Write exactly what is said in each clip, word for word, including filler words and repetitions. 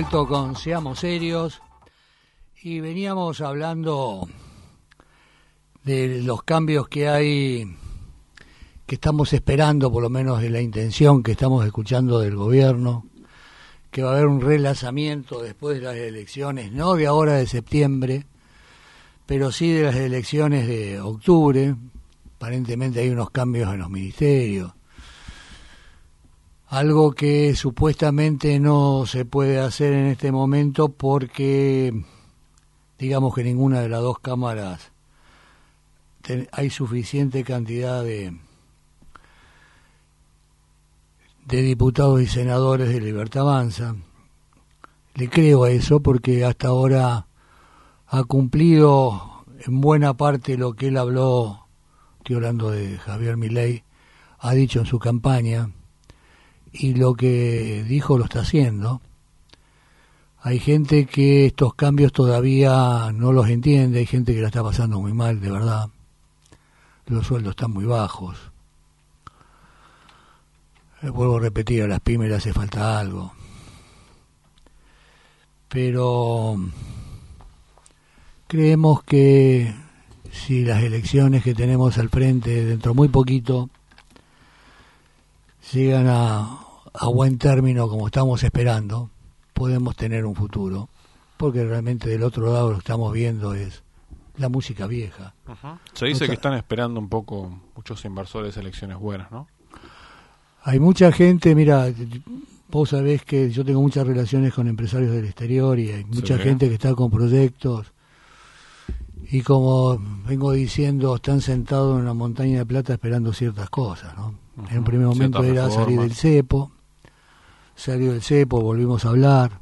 vuelto con Seamos Serios y veníamos hablando de los cambios que hay, que estamos esperando, por lo menos de la intención que estamos escuchando del gobierno, que va a haber un relanzamiento después de las elecciones, no de ahora de septiembre, pero sí de las elecciones de octubre. Aparentemente hay unos cambios en los ministerios. Algo que supuestamente no se puede hacer en este momento porque, digamos que ninguna de las dos cámaras ten, hay suficiente cantidad de, de diputados y senadores de Libertad Avanza. Le creo a eso porque hasta ahora ha cumplido en buena parte lo que él habló, estoy hablando de Javier Milei, ha dicho en su campaña. Y lo que dijo lo está haciendo. Hay gente que estos cambios todavía no los entiende, hay gente que la está pasando muy mal, de verdad. Los sueldos están muy bajos. Eh, vuelvo a repetir, a las pymes le hace falta algo. Pero creemos que si las elecciones que tenemos al frente dentro muy poquito llegan a, a buen término como estamos esperando, podemos tener un futuro, porque realmente del otro lado lo que estamos viendo es la música vieja. Uh-huh. Se dice Otra... que están esperando un poco muchos inversores elecciones buenas, ¿no? Hay mucha gente, mira, vos sabés que yo tengo muchas relaciones con empresarios del exterior y hay mucha sí. gente que está con proyectos y como vengo diciendo, están sentados en una montaña de plata esperando ciertas cosas, ¿no? Uh-huh. En un primer momento Cierta era reforma. salir del cepo, salió del cepo, volvimos a hablar,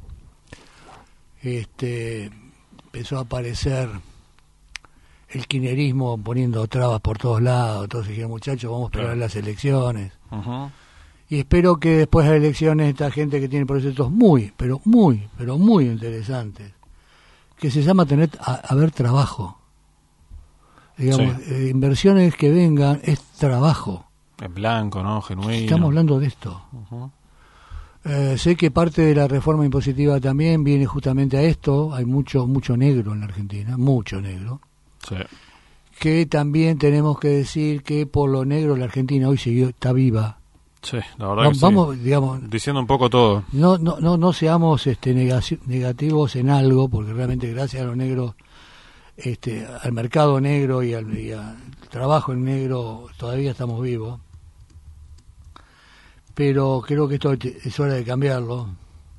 este empezó a aparecer el kirchnerismo poniendo trabas por todos lados, entonces dijeron, muchachos, vamos a esperar claro. las elecciones. Uh-huh. Y espero que después de las elecciones esta gente que tiene proyectos muy, pero muy, pero muy interesantes, que se llama tener a, a ver trabajo. Digamos, sí. eh, inversiones que vengan es trabajo. En blanco, ¿no? Genuino. Estamos hablando de esto. Uh-huh. Eh, sé que parte de la reforma impositiva también viene justamente a esto. Hay mucho mucho negro en la Argentina, mucho negro. Sí. Que también tenemos que decir que por lo negro la Argentina hoy siguió, está viva. Sí, la verdad no, que vamos, sí. digamos, diciendo un poco todo. No, no, no, no seamos este negaci- negativos en algo, porque realmente gracias a los negros, este, al mercado negro y al, y al trabajo en negro todavía estamos vivos. Pero creo que esto es hora de cambiarlo.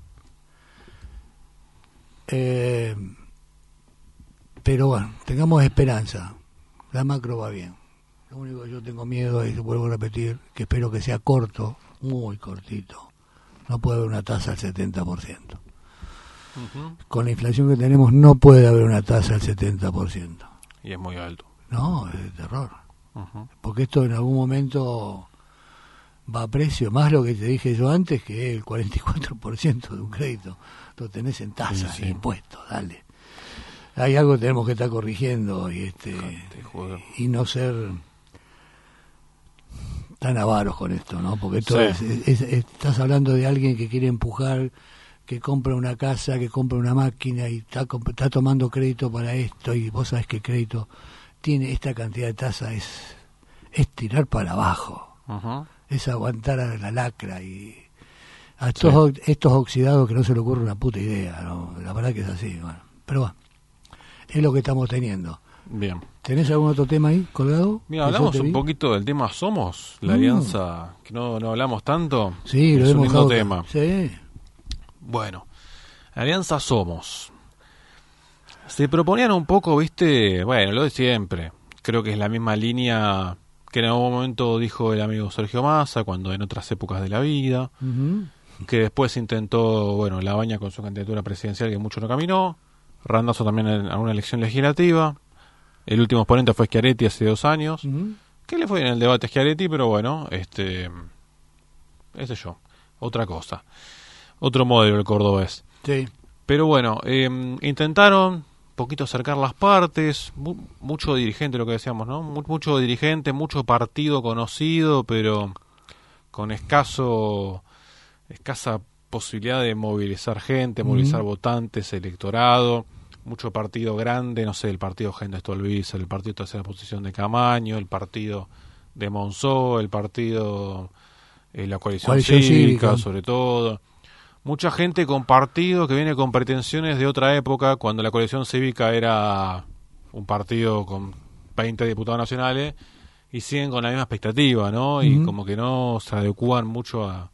Eh, pero bueno, tengamos esperanza. La macro va bien. Lo único que yo tengo miedo es, vuelvo a repetir, que espero que sea corto, muy cortito. No puede haber una tasa al setenta por ciento. Uh-huh. Con la inflación que tenemos no puede haber una tasa al setenta por ciento. Y es muy alto. No, es de terror. Uh-huh. Porque esto en algún momento va a precio, más lo que te dije yo antes, que es el cuarenta y cuatro por ciento de un crédito. Lo tenés en tasas sí, sí. e impuestos, dale. Hay algo que tenemos que estar corrigiendo y este y no ser tan avaros con esto, ¿no? Porque esto sí. es, es, es, estás hablando de alguien que quiere empujar, que compra una casa, que compra una máquina y está, está tomando crédito para esto y vos sabés que el crédito tiene esta cantidad de tasa, es, es tirar para abajo. Uh-huh. Es aguantar a la lacra y a estos, sí. estos oxidados que no se le ocurre una puta idea, ¿no? La verdad que es así, bueno. Pero bueno, es lo que estamos teniendo. Bien. ¿Tenés algún otro tema ahí colgado? Mira, hablamos un poquito del tema Somos, la mm. alianza, que no, no hablamos tanto. Sí, es lo hemos un lindo tema. Sí. Bueno, la alianza Somos. Se proponían un poco, viste, bueno, lo de siempre. Creo que es la misma línea que en algún momento dijo el amigo Sergio Massa, cuando en otras épocas de la vida, uh-huh. que después intentó, bueno, La Baña con su candidatura presidencial, que mucho no caminó, Randazzo también en alguna elección legislativa, el último exponente fue Schiaretti hace dos años, uh-huh. que le fue en el debate a Schiaretti, pero bueno, este, ese yo, otra cosa, otro modelo el cordobés. Sí. Pero bueno, eh, intentaron poquito acercar las partes, mu- mucho dirigente, lo que decíamos, ¿no? Mu- mucho dirigente, mucho partido conocido, pero con escaso, escasa posibilidad de movilizar gente, movilizar uh-huh. votantes, electorado, mucho partido grande, no sé, el partido Gente Stolbizer, el partido Tercera Posición de Camaño, el partido de Monzó, el partido, eh, la coalición, coalición cívica, cívica, sobre todo. Mucha gente con partido que viene con pretensiones de otra época, cuando la coalición cívica era un partido con veinte diputados nacionales, y siguen con la misma expectativa, ¿no? Uh-huh. Y como que no se adecuan mucho a,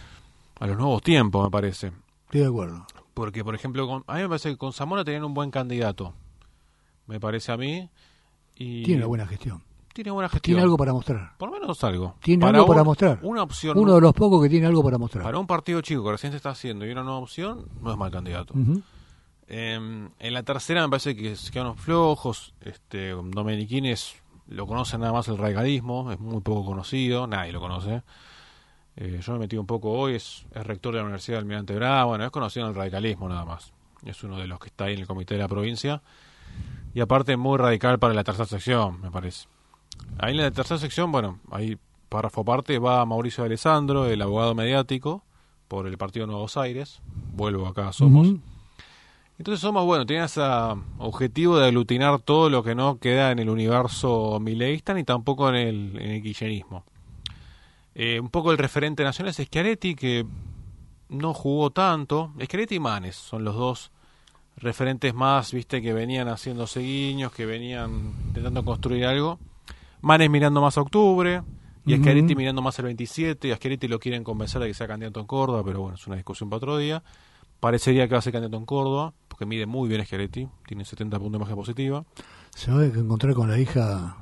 a los nuevos tiempos, me parece. Estoy de acuerdo. Porque, por ejemplo, con, a mí me parece que con Zamora tenían un buen candidato, me parece a mí. Y tiene una buena gestión. Tiene buena gestión. Tiene algo para mostrar. Por lo menos algo. Tiene para algo un, para mostrar. Una opción. Uno de los pocos que tiene algo para mostrar. Para un partido chico que recién se está haciendo y una nueva opción, no es mal candidato. Uh-huh. Eh, en la tercera me parece que se quedaron flojos. Este, Domenichini lo conoce nada más el radicalismo, es muy poco conocido, nadie lo conoce. Eh, yo me metí un poco hoy, es, es rector de la Universidad del Almirante Brown, bueno, es conocido en el radicalismo nada más. Es uno de los que está ahí en el comité de la provincia. Y aparte muy radical para la tercera sección, me parece. Ahí en la tercera sección, bueno, ahí párrafo aparte va Mauricio Alessandro, el abogado mediático, por el Partido Nuevos Aires. Vuelvo acá a Somos. Uh-huh. Entonces Somos, bueno, tiene ese objetivo de aglutinar todo lo que no queda en el universo mileísta ni tampoco en el, en el kirchnerismo. Eh, un poco el referente nacional es Schiaretti, que no jugó tanto. Schiaretti y Manes son los dos referentes más, viste, que venían haciéndose guiños, que venían intentando construir algo. Manes mirando más a octubre y uh-huh. Schiaretti mirando más al veintisiete, y a Schiaretti lo quieren convencer de que sea candidato en Córdoba, pero bueno, es una discusión para otro día. Parecería que va a ser candidato en Córdoba, porque mide muy bien Schiaretti, tiene setenta puntos de imagen positiva. Se va a encontrar con la hija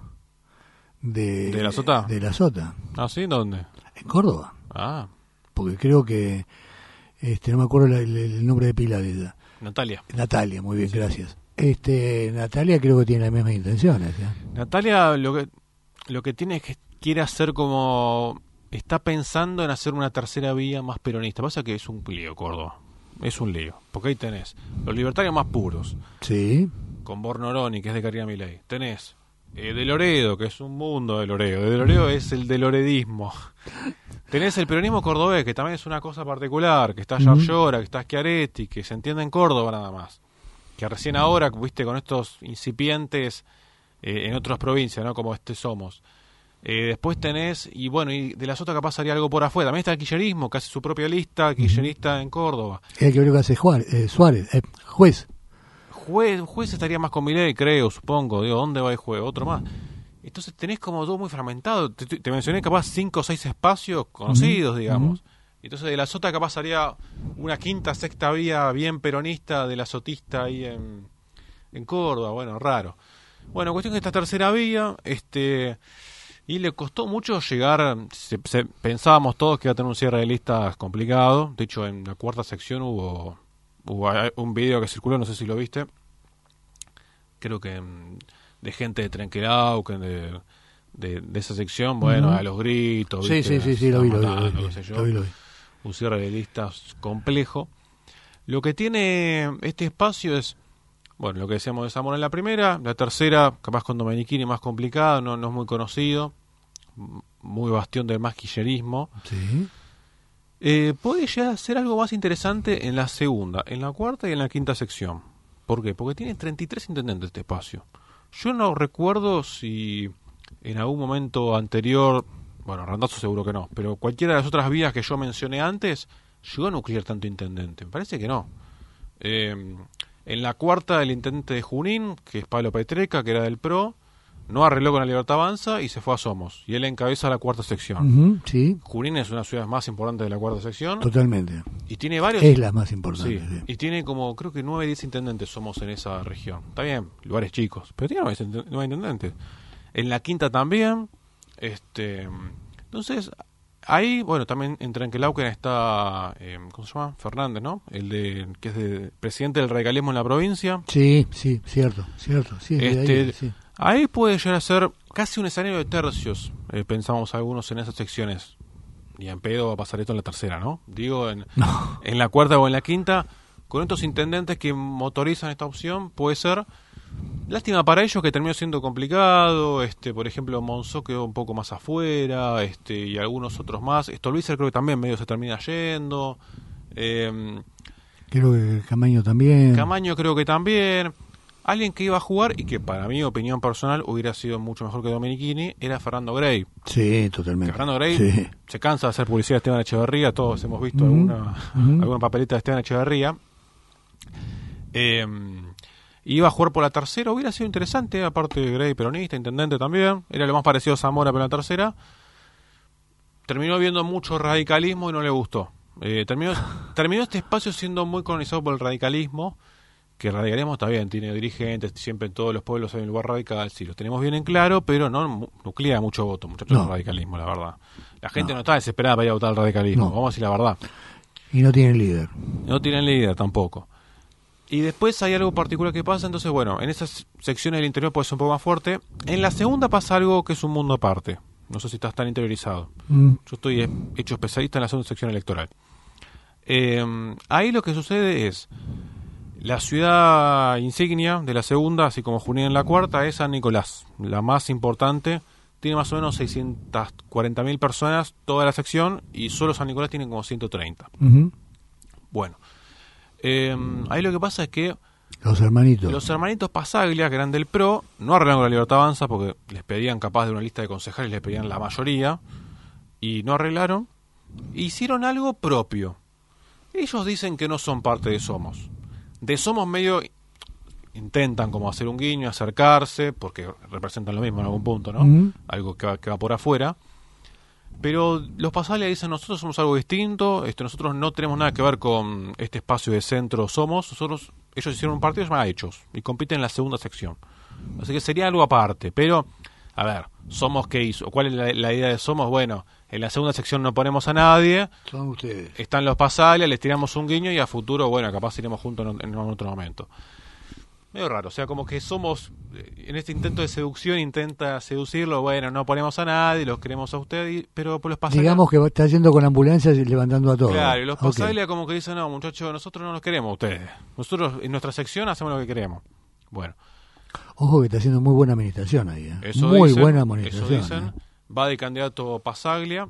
de... ¿De la Sota? De la Sota. ¿Ah, sí? ¿Dónde? En Córdoba. Ah. Porque creo que, este, no me acuerdo la, el, el nombre de pila de ella. Natalia. Natalia, muy bien, sí. Gracias. Este, Natalia creo que tiene las mismas intenciones. ¿eh? Natalia lo que lo que tiene es que quiere hacer como... Está pensando en hacer una tercera vía más peronista. Pasa que es un lío, Córdoba. Es un lío. Porque ahí tenés los libertarios más puros. Sí. Con Bornoroni, que es de Carina Milei. Tenés eh, de Loredo, que es un mundo de Loredo. De Loredo es el de loredismo. Tenés el peronismo cordobés, que también es una cosa particular. Que está Yarlora, uh-huh. que está Schiaretti, que se entiende en Córdoba nada más. Que recién ahora, viste, con estos incipientes eh, en otras provincias, ¿no? Como este Somos. Eh, después tenés, y bueno, y de la Sota capaz haría algo por afuera. También está el kirchnerismo, que hace su propia lista, kirchnerista uh-huh. en Córdoba. El que creo que hace Juárez, eh, Suárez, eh, juez. Juez, juez estaría más con Milei, creo, supongo. Digo, ¿dónde va el juez? Otro más. Entonces tenés como todo muy fragmentado. Te, te mencioné capaz cinco o seis espacios conocidos, uh-huh. digamos. Uh-huh. Entonces de la Sota capaz haría una quinta, sexta vía bien peronista de la Sotista ahí en, en Córdoba. Bueno, raro. Bueno, cuestión que esta tercera vía, este... Y le costó mucho llegar, se, se, pensábamos todos que iba a tener un cierre de listas complicado. De hecho, en la cuarta sección hubo, hubo un video que circuló, no sé si lo viste, creo que de gente de Trenquelauquen, de, de, de esa sección, bueno, uh-huh. a los gritos. Sí, ¿viste? sí, sí, sí, lo vi, lo vi, lo vi, qué sé yo. lo vi, lo vi. Un cierre de listas complejo. Lo que tiene este espacio es... Bueno, lo que decíamos de Zamora en la primera, la tercera, capaz con Domenichini más complicado, no, no es muy conocido, muy bastión del más kirchnerismo. Sí. Eh, puede llegar a ser algo más interesante en la segunda, en la cuarta y en la quinta sección. ¿Por qué? Porque tiene treinta y tres intendentes este espacio. Yo no recuerdo si en algún momento anterior, bueno, Randazzo seguro que no, pero cualquiera de las otras vías que yo mencioné antes, llegó a nuclear tanto intendente. Me parece que no. Eh... En la cuarta, el intendente de Junín, que es Pablo Petreca, que era del P R O, no arregló con la Libertad Avanza y se fue a Somos. Y él encabeza la cuarta sección. Uh-huh, sí. Junín es una de las ciudades más importantes de la cuarta sección. Totalmente. Y tiene varios... Es la más importante. Sí, sí. Y tiene como, creo que nueve, diez intendentes Somos en esa región. Está bien, lugares chicos, pero tiene nueve intendentes. En la quinta también. este Entonces... Ahí, bueno, también en Trenquelauquen está, eh, ¿cómo se llama? Fernández, ¿no? El de que es de, presidente del radicalismo en la provincia. Sí, sí, cierto, cierto. Sí, este, ahí, sí. ahí puede llegar a ser casi un escenario de tercios, eh, pensamos algunos en esas secciones. Y en pedo va a pasar esto en la tercera, ¿no? Digo, en, no. en la cuarta o en la quinta, con estos intendentes que motorizan esta opción, puede ser... Lástima para ellos que terminó siendo complicado, este, por ejemplo Monzó quedó un poco más afuera, este, y algunos otros más. Stolbizer creo que también medio se termina yendo, Eh, creo que Camaño también. Camaño creo que también. Alguien que iba a jugar y que para mi opinión personal hubiera sido mucho mejor que Dominichini era Fernando Grey. Sí, totalmente. Que Fernando Grey sí. se cansa de hacer publicidad de Esteban Echeverría, todos hemos visto uh-huh. alguna, uh-huh. alguna papeleta de Esteban Echeverría. Eh, iba a jugar por la tercera, hubiera sido interesante, aparte de Grey peronista, intendente también, era lo más parecido a Zamora pero en la tercera. Terminó viendo mucho radicalismo y no le gustó. Eh, terminó, terminó este espacio siendo muy colonizado por el radicalismo, que el radicalismo está bien, tiene dirigentes, siempre en todos los pueblos hay un lugar radical, sí, los tenemos bien en claro, pero no nuclea mucho voto, muchachos, no. El radicalismo, la verdad. La gente no, no está desesperada para ir a votar al radicalismo, no. Vamos a decir la verdad. Y no tienen líder. No tienen líder tampoco. Y después hay algo particular que pasa, entonces bueno, en esas secciones del interior puede ser un poco más fuerte. En la segunda pasa algo que es un mundo aparte. No sé si estás tan interiorizado. Mm. Yo estoy hecho especialista en la segunda sección electoral. Eh, ahí lo que sucede es... La ciudad insignia de la segunda, así como Junín en la cuarta, es San Nicolás, la más importante. Tiene más o menos seiscientas cuarenta mil personas toda la sección y solo San Nicolás tiene como ciento treinta. Uh-huh. Bueno, eh, ahí lo que pasa es que los hermanitos los hermanitos Pasaglia, que eran del P R O, no arreglaron con la Libertad Avanza porque les pedían capaz de una lista de concejales, les pedían la mayoría y no arreglaron. Hicieron algo propio. Ellos dicen que no son parte de Somos. De Somos medio intentan como hacer un guiño, acercarse, porque representan lo mismo en algún punto, ¿no? Uh-huh. Algo que va, que va por afuera. Pero los Pasaglia dicen, nosotros somos algo distinto, este, nosotros no tenemos nada que ver con este espacio de centro Somos, nosotros, ellos hicieron un partido llamado Hechos, y compiten en la segunda sección. Así que sería algo aparte, pero, a ver, Somos, ¿qué hizo? ¿Cuál es la, la idea de Somos? Bueno, en la segunda sección no ponemos a nadie. Son ustedes. Están los Pasaglia, les tiramos un guiño y a futuro, bueno, capaz iremos juntos en, en otro momento. Medio raro, o sea, como que Somos, en este intento de seducción, intenta seducirlo, bueno, no ponemos a nadie, los queremos a ustedes, pero por los Pasaglia... Digamos que está yendo con ambulancias y levantando a todos. Claro, y los Pasaglia okay. Como que dicen, no, muchachos, nosotros no nos queremos a ustedes. Nosotros en nuestra sección hacemos lo que queremos. Bueno. Ojo que está haciendo muy buena administración ahí, ¿eh? Eso muy dicen, buena administración. Eso dicen. ¿eh? Va de candidato Pasaglia,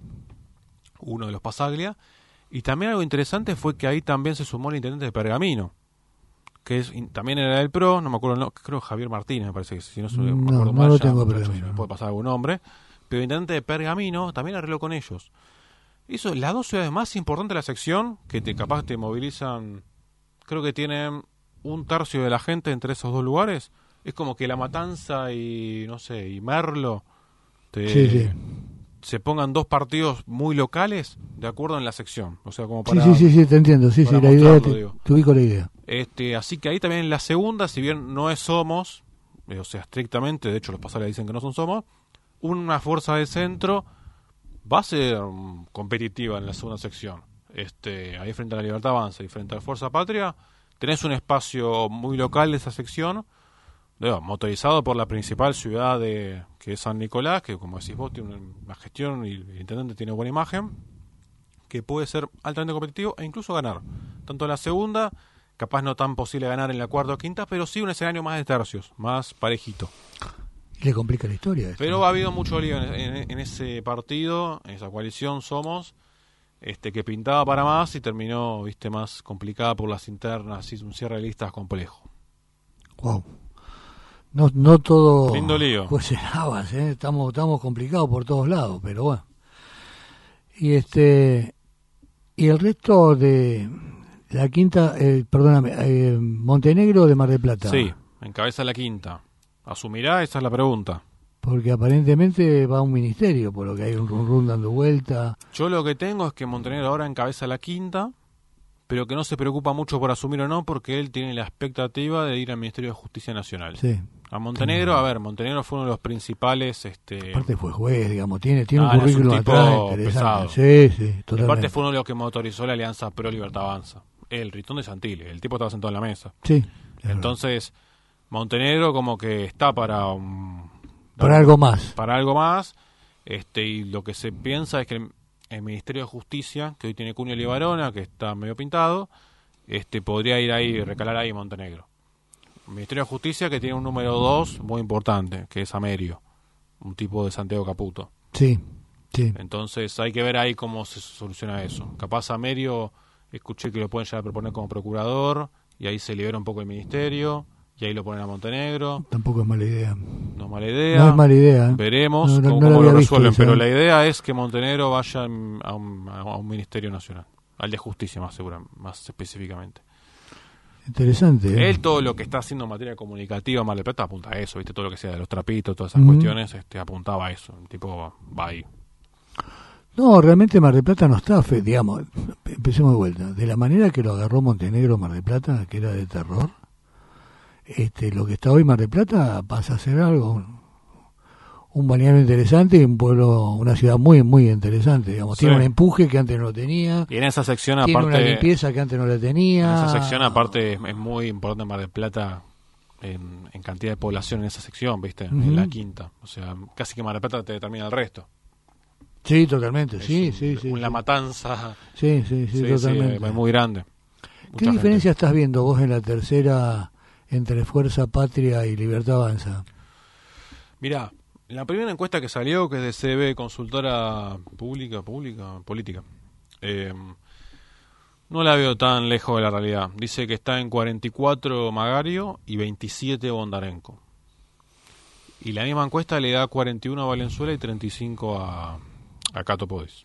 uno de los Pasaglia, y también algo interesante fue que ahí también se sumó el intendente de Pergamino, que es también era del P R O, no me acuerdo, no, creo Javier Martínez, me parece que si no, no me acuerdo no, mal, no lo ya, tengo muchachos, me puede pasar algún nombre, pero el intendente de Pergamino también arregló con ellos. Hizo las dos ciudades más importantes de la sección, que te capaz te movilizan, creo que tienen un tercio de la gente entre esos dos lugares. Es como que La Matanza y, no sé, y Merlo te, sí, sí. se pongan dos partidos muy locales de acuerdo en la sección. O sea, como para... Sí, sí, sí, sí te entiendo. Sí, sí, la idea, te, te ubico la idea. Este, así que ahí también en la segunda, si bien no es Somos, eh, o sea, estrictamente, de hecho los Pasaglia dicen que no son Somos, una fuerza de centro va a ser um, competitiva en la segunda sección. Este, ahí frente a la Libertad Avanza y frente a la Fuerza Patria, tenés un espacio muy local de esa sección, Digo, motorizado por la principal ciudad de que es San Nicolás, que como decís vos tiene una gestión y el intendente tiene buena imagen, que puede ser altamente competitivo e incluso ganar. Tanto en la segunda, capaz no tan posible ganar en la cuarta o quinta, pero sí un escenario más de tercios, más parejito. Le complica la historia. Esto. Pero ha habido mucho lío en, en, en ese partido, en esa coalición Somos, este que pintaba para más y terminó, viste, más complicada por las internas, y un cierre de listas complejo. Wow. No, no todo lindo lío. Pues en habas, ¿eh? estamos estamos complicados por todos lados, pero bueno. Y este y el resto de la quinta, eh, perdóname, eh, Montenegro de Mar del Plata. Sí, encabeza la quinta. ¿Asumirá? Esa es la pregunta. Porque aparentemente va a un ministerio, por lo que hay un run run dando vuelta. Yo lo que tengo es que Montenegro ahora encabeza la quinta, pero que no se preocupa mucho por asumir o no, porque él tiene la expectativa de ir al Ministerio de Justicia Nacional. Sí. A Montenegro, a ver, Montenegro fue uno de los principales... Este... Aparte fue juez, digamos, tiene, tiene ah, un currículum es un atrás interesante. Sí, sí, totalmente. Aparte fue uno de los que motorizó la alianza Pro Libertad Avanza. El Ritón de Santilli, el tipo estaba sentado en la mesa. Sí. Entonces, Montenegro como que está para... Um, para algo más. Para algo más, este y lo que se piensa es que el, el Ministerio de Justicia, que hoy tiene Cunio Libarona, que está medio pintado, este podría ir ahí, recalar ahí Montenegro. El Ministerio de Justicia que tiene un número dos muy importante, que es Amerio, un tipo de Santiago Caputo. Sí, sí. Entonces hay que ver ahí cómo se soluciona eso. Capaz Amerio escuché que lo pueden llegar a proponer como procurador, y ahí se libera un poco el ministerio, y ahí lo ponen a Montenegro. Tampoco es mala idea. No es mala idea. No es mala idea. ¿eh? Veremos no, no, cómo, no cómo lo lo visto, resuelven, pero ¿eh? la idea es que Montenegro vaya a un, a un ministerio nacional, al de justicia más segura, más específicamente. Interesante. ¿eh? Él todo lo que está haciendo en materia comunicativa, Mar del Plata, apunta a eso, ¿viste? Todo lo que sea de los trapitos, todas esas Uh-huh. cuestiones, este, apuntaba a eso. El tipo va, va ahí. No, realmente Mar del Plata no está, fe, digamos, empecemos de vuelta. De la manera que lo agarró Montenegro Mar del Plata, que era de terror, este, lo que está hoy Mar del Plata pasa a ser algo, un, un balneario interesante y un pueblo, una ciudad muy, muy interesante, digamos. Sí. Tiene un empuje que antes no lo tenía. Y en esa sección, Tiene aparte... una limpieza que antes no la tenía. En esa sección, aparte, es, es muy importante Mar del Plata en, en cantidad de población en esa sección, ¿viste? Uh-huh. En la quinta. O sea, casi que Mar del Plata te determina el resto. Sí, totalmente, Es sí, un, sí, sí. Una sí. matanza. Sí, sí, sí, Sí, totalmente. sí, es muy grande. ¿Qué Mucha diferencia gente. estás viendo vos en la tercera entre Fuerza Patria y Libertad Avanza? Mirá, en la primera encuesta que salió, que es de C B, consultora pública, pública, política, eh, no la veo tan lejos de la realidad. Dice que está en cuarenta y cuatro Magario y veintisiete Bondarenko. Y la misma encuesta le da cuarenta y uno a Valenzuela y treinta y cinco a, a Cato Podis.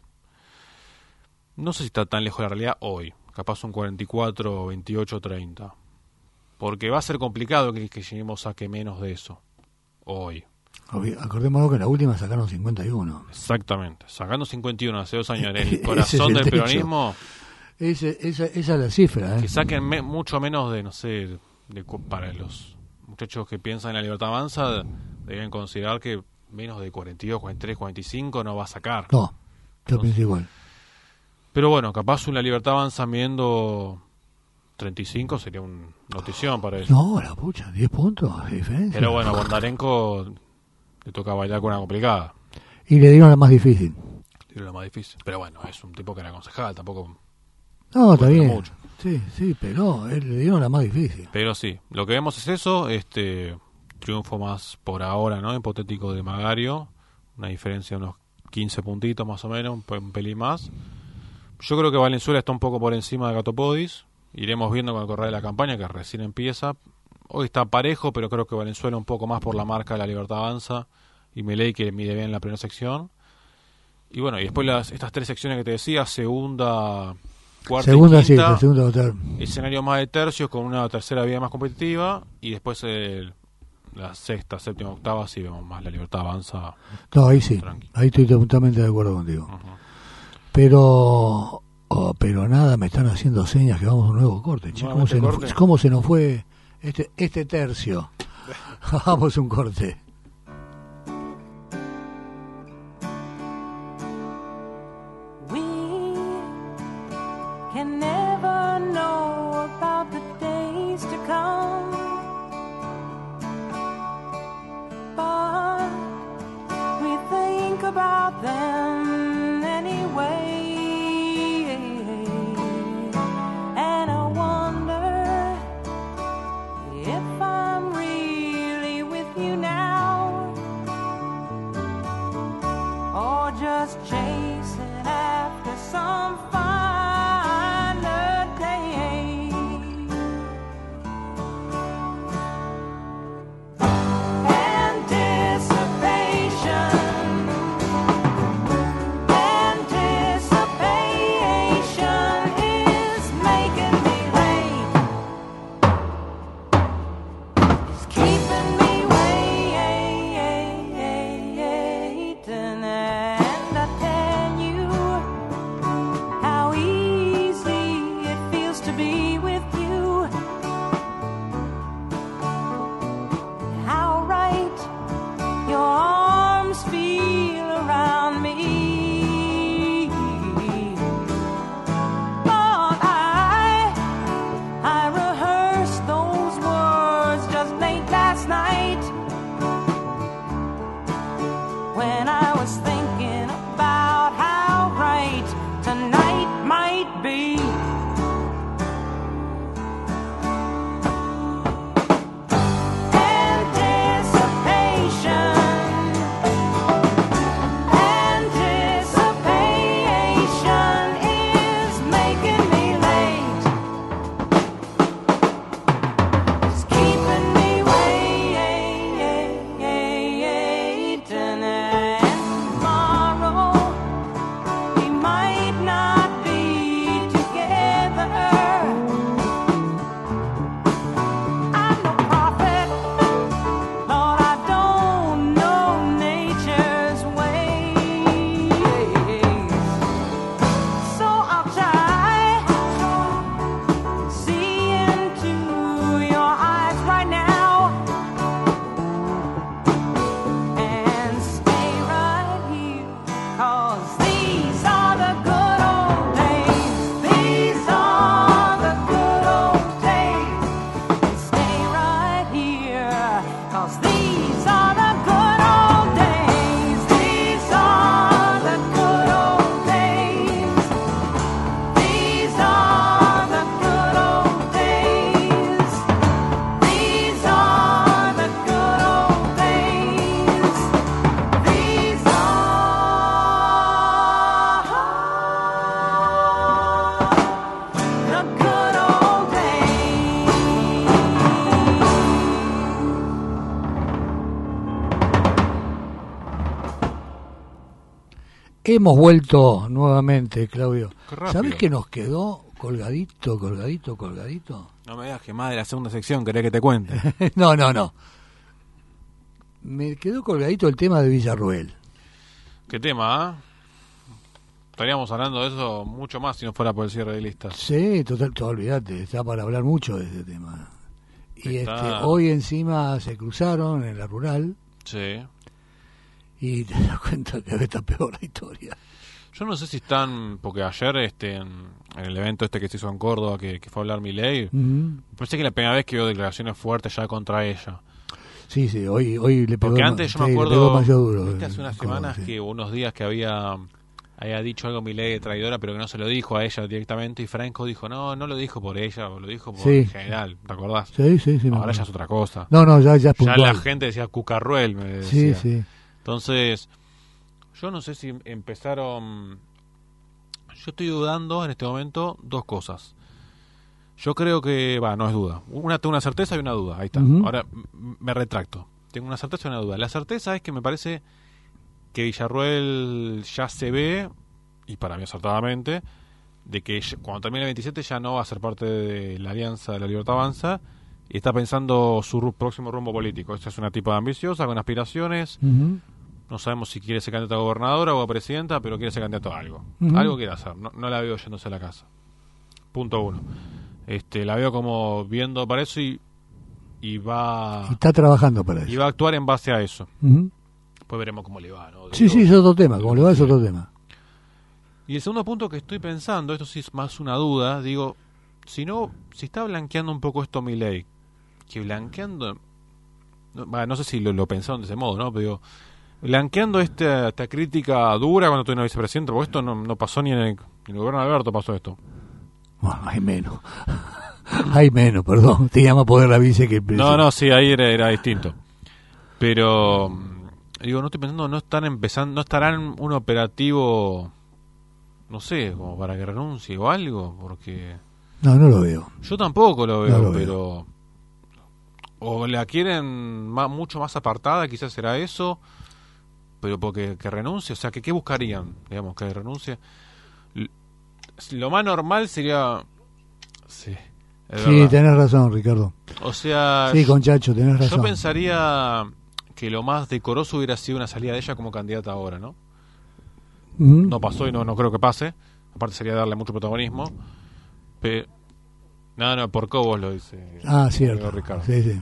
No sé si está tan lejos de la realidad hoy. Capaz un cuarenta y cuatro, veintiocho, treinta. Porque va a ser complicado que, que lleguemos a que menos de eso hoy. Acordémonos que en la última sacaron cincuenta y uno. Exactamente. Sacando cincuenta y uno hace dos años en Ese el es corazón el del techo. peronismo, Ese, esa, esa es la cifra. ¿eh? que saquen me, mucho menos de, no sé, de, para los muchachos que piensan en la Libertad Avanza, deben considerar que menos de cuarenta y dos, cuarenta y tres, cuarenta y cinco no va a sacar. No, yo No pienso sé. igual. Pero bueno, capaz una Libertad Avanza midiendo treinta y cinco sería una notición para ellos. No, la pucha, diez puntos de diferencia. Pero bueno, a Bondarenko le toca bailar con una complicada. Y le dieron la más difícil. Era lo más difícil. Pero bueno, es un tipo que era concejal, tampoco... No, está cuesta bien. mucho. Sí, sí, pero él le dieron la más difícil. Pero sí, lo que vemos es eso, este triunfo más por ahora, ¿no? Hipotético de Magario, una diferencia de unos quince puntitos más o menos, un, un pelín más. Yo creo que Valenzuela está un poco por encima de Cato Podis. Iremos viendo con el correr de la campaña, que recién empieza. Hoy está parejo, pero creo que Valenzuela un poco más por la marca de la Libertad Avanza y Milei, que mide bien la primera sección. Y bueno, y después las, estas tres secciones que te decía, segunda, cuarta Segunda, y sí, quinta, la segunda votar. escenario más de tercios con una tercera vía más competitiva, y después el, la sexta, séptima, octava, sí vemos más la Libertad Avanza. No, ahí sí. Tranqui. Ahí estoy totalmente de acuerdo contigo. Uh-huh. Pero oh, pero nada, me están haciendo señas que vamos a un nuevo corte. Che, ¿cómo, ¿Nuevamente se nos, corte? ¿Cómo se nos fue este, este tercio? Vamos a un corte. We can never know about the days to come, but we think about them anyway. And I wonder if I'm really with you now, or just chasing after some finer day. Anticipation 'cause these are the good old days. These are the good old days. These are the good old days. These are the good old days. These are the good old days. Hemos vuelto nuevamente, Claudio. Qué rápido. ¿Sabés que nos quedó colgadito, colgadito, colgadito? No me digas que más de la segunda sección querés que te cuente. No, no, no. Me quedó colgadito el tema de Villarruel. ¿Qué tema, ah? Estaríamos hablando de eso mucho más si no fuera por el cierre de listas. Sí, total, to- olvídate, está para hablar mucho de ese tema. Y Está- este, hoy encima se cruzaron en la rural Sí. y te das cuenta que está peor la historia. Yo no sé si están, porque ayer este en, en el evento este que se hizo en Córdoba, que, que fue a hablar Milei, Ujú. parece que es la primera vez que veo declaraciones fuertes ya contra ella. Sí, sí, hoy, hoy le pegó, Porque ma- antes yo sí, me le acuerdo, pegó más duro. viste, hace en unas Córdoba, semanas sí. que unos días que había había dicho algo Milei de traidora, pero que no se lo dijo a ella directamente, y Franco dijo, no, no lo dijo por ella, lo dijo por Sí. en general, ¿te acordás? Sí, sí, sí. me Ahora acuerdo. ya es otra cosa. No, no, ya, ya es Ya puntual. la gente decía Cucarruel, me Sí, decía. sí. Entonces, yo no sé si empezaron... Yo estoy dudando en este momento dos cosas. Yo creo que... Va, no es duda. Una, tengo una certeza y una duda. Ahí está. Ujú. Ahora m- me retracto. Tengo una certeza y una duda. La certeza es que me parece que Villarruel ya se ve, y para mí acertadamente, de que ya- cuando termine el veintisiete ya no va a ser parte de la Alianza de la Libertad Avanza y está pensando su ru- próximo rumbo político. Esta es una tipa ambiciosa, con aspiraciones. Ujú. No sabemos si quiere ser candidata a gobernadora o a presidenta, pero quiere ser candidato a algo. Ujú. Algo quiere hacer. No, no la veo yéndose a la casa. Punto uno. Este, la veo como viendo para eso y, y va Y está trabajando para y eso. va a actuar en base a eso. Ujú. Después veremos cómo le va, ¿no? Sí, Digo, sí, es otro tema. Como le va, es otro tema. Y el segundo punto que estoy pensando, esto sí es más una duda, digo, si no, si está blanqueando un poco esto Milei, que blanqueando, no, bah, no sé si lo, lo pensaron de ese modo, ¿no? Pero digo, blanqueando esta, esta crítica dura cuando tuve una vicepresidenta, porque esto no, no pasó ni en el, en el gobierno de Alberto, pasó esto. Bueno, hay menos. Hay menos, perdón. Tenía más poder la vice que el No, presidente. no, sí, ahí era, era distinto. Pero, mm, digo, no estoy pensando, no están empezando, no estarán un operativo, no sé, como para que renuncie o algo, porque... No, no lo veo. Yo tampoco lo veo, No lo veo. pero... O la quieren ma- mucho más apartada, quizás será eso, pero porque que renuncie, o sea, que ¿qué buscarían? Digamos, que renuncie. L- Lo más normal sería... Sí, es Sí, verdad. tenés razón, Ricardo. O sea, Sí, con Chacho, tenés razón. yo pensaría que lo más decoroso hubiera sido una salida de ella como candidata ahora, ¿no? Ujú. No pasó y no, no creo que pase. Aparte sería darle mucho protagonismo. Pero... No, no, por Cobos lo dice. Ah, amigo cierto. Ricardo. Sí, sí.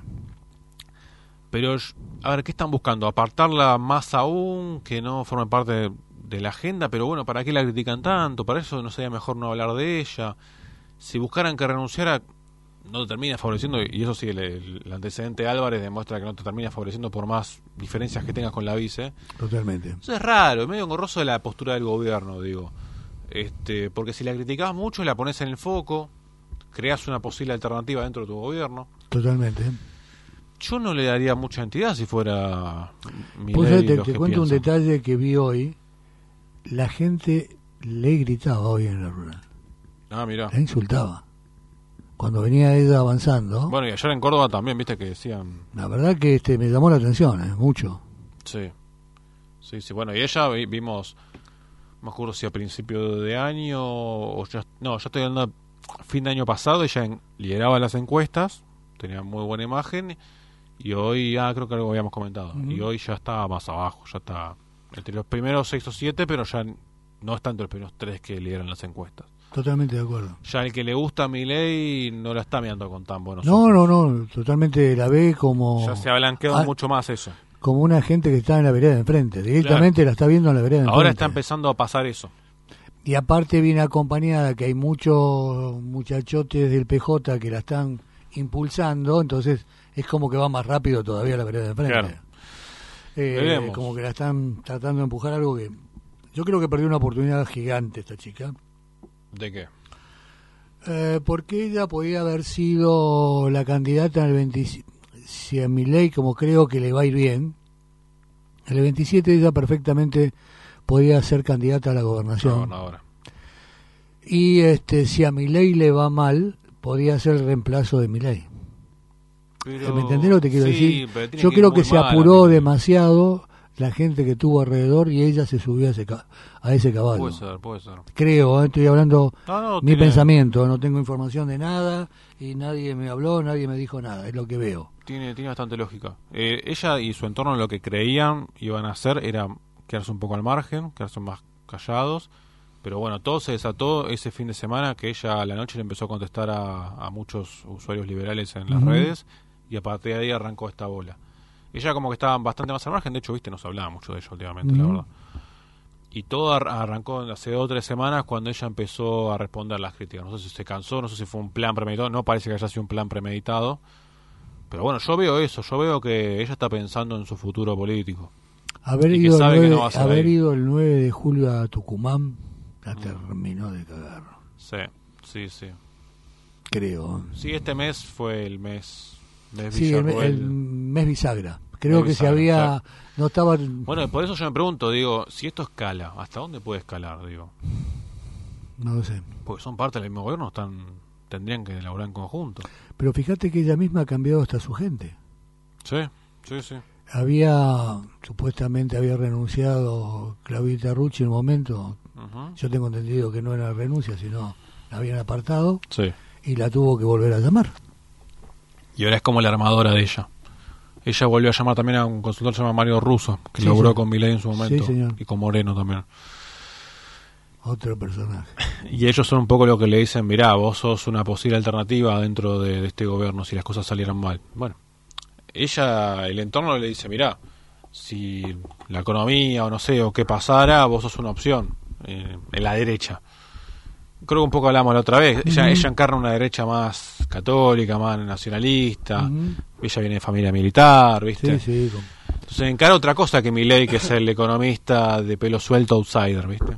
Pero, a ver, ¿qué están buscando? ¿Apartarla más aún, que no forme parte de, de la agenda? Pero bueno, ¿para qué la critican tanto? Para eso no sería mejor no hablar de ella. Si buscaran que renunciara, no te termina favoreciendo, y eso sí, el, el antecedente de Álvarez demuestra que no te termina favoreciendo por más diferencias que tengas con la vice. Totalmente. Eso es raro, es medio engorroso de la postura del gobierno, digo. este Porque si la criticás mucho, la pones en el foco, creas una posible alternativa dentro de tu gobierno. Totalmente. Yo no le daría mucha entidad si fuera mi Pues ley. te, los te que cuento un piensan. detalle que vi hoy. La gente le gritaba hoy en la rural. Ah, mirá. La insultaba. Cuando venía ella avanzando, Bueno, y ayer en Córdoba también, viste que decían... la verdad que este me llamó la atención, ¿eh? Mucho. Sí. Sí, sí. Bueno, y ella vi- vimos... No me acuerdo si a principio de año o ya... No, ya estoy hablando fin de año pasado. Ella en- lideraba las encuestas. Tenía muy buena imagen. Y hoy, ah, creo que algo habíamos comentado. Ujú. Y hoy ya está más abajo. Ya está entre los primeros seis o siete, pero ya no está entre los primeros tres que lideran las encuestas. Totalmente de acuerdo. Ya el que le gusta a Milei no la está mirando con tan buenos No, ojos. no, no. Totalmente la ve como, Ya se ha blanqueado Ah, mucho más eso. como una gente que está en la vereda de enfrente. Directamente la está viendo en la vereda de enfrente. Ahora está empezando a pasar eso. Y aparte viene acompañada que hay muchos muchachotes del P J que la están impulsando, entonces es como que va más rápido todavía la vereda de frente. Claro. Eh, Veremos. como que la están tratando de empujar algo que... Yo creo que perdió una oportunidad gigante esta chica. ¿De qué? Eh, porque ella podía haber sido la candidata en el veintisiete, si a Milei, como creo que le va a ir bien, en el veintisiete ella perfectamente podía ser candidata a la gobernación. No, ahora. Y este, si a Milei le va mal, podía ser el reemplazo de Milei. Pero... ¿Me entendés lo que te quiero sí, decir? pero tiene Yo que ir creo muy que se mal a apuró Milei. demasiado la gente que tuvo alrededor y ella se subió a ese, ca- a ese caballo. Puede ser, puede ser. Creo, ¿eh? Estoy hablando No, no, mi tiene, pensamiento, no tengo información de nada y nadie me habló, nadie me dijo nada, es lo que veo. Tiene, tiene bastante lógica. Eh, ella y su entorno lo que creían iban a hacer era quedarse un poco al margen, quedarse más callados. Pero bueno, todo se desató ese fin de semana que ella a la noche le empezó a contestar a, a muchos usuarios liberales en las Ujú. redes y a partir de ahí arrancó esta bola. Ella como que estaba bastante más al margen, de hecho, viste, no se hablaba mucho de ella últimamente, la Ujú. verdad. Y todo ar- arrancó hace dos o tres semanas cuando ella empezó a responder las críticas. No sé si se cansó, no sé si fue un plan premeditado, no parece que haya sido un plan premeditado. Pero bueno, yo veo eso, yo veo que ella está pensando en su futuro político. Haber, Y que ido el, sabe que nueve, no va a ser haber ahí. ido el nueve de julio a Tucumán, la terminó de cagar, Sí, sí, sí. creo. Sí, este mes fue el mes, mes Sí, el, Villarroel. el mes bisagra. Creo Mes que se bisagra, había... claro. No estaba... Bueno, por eso yo me pregunto, digo, si esto escala, ¿hasta dónde puede escalar? Digo, No lo sé. porque son parte del mismo gobierno, están tendrían que elaborar en conjunto. Pero fíjate que ella misma ha cambiado hasta su gente. Sí, sí, sí. Había, supuestamente había renunciado Claudita Rucci en un momento. Ujú. Yo tengo entendido que no era renuncia, sino la habían apartado Sí. y la tuvo que volver a llamar. Y ahora es como la armadora de ella. Ella volvió a llamar también a un consultor llamado Mario Russo, que Sí, logró señor. con Milei en su momento, Sí, señor. y con Moreno también. Otro personaje. Y ellos son un poco lo que le dicen, mirá, vos sos una posible alternativa dentro de, de este gobierno si las cosas salieran mal. Bueno, ella, el entorno le dice, mirá, si la economía o no sé, o qué pasara, vos sos una opción eh, en la derecha. Creo que un poco hablamos la otra vez. Ella, Ujú. ella encarna una derecha más católica, más nacionalista. Ujú. Ella viene de familia militar, ¿viste? Sí, sí. con- Entonces encara otra cosa que Milei, que es el economista de pelo suelto outsider, ¿viste?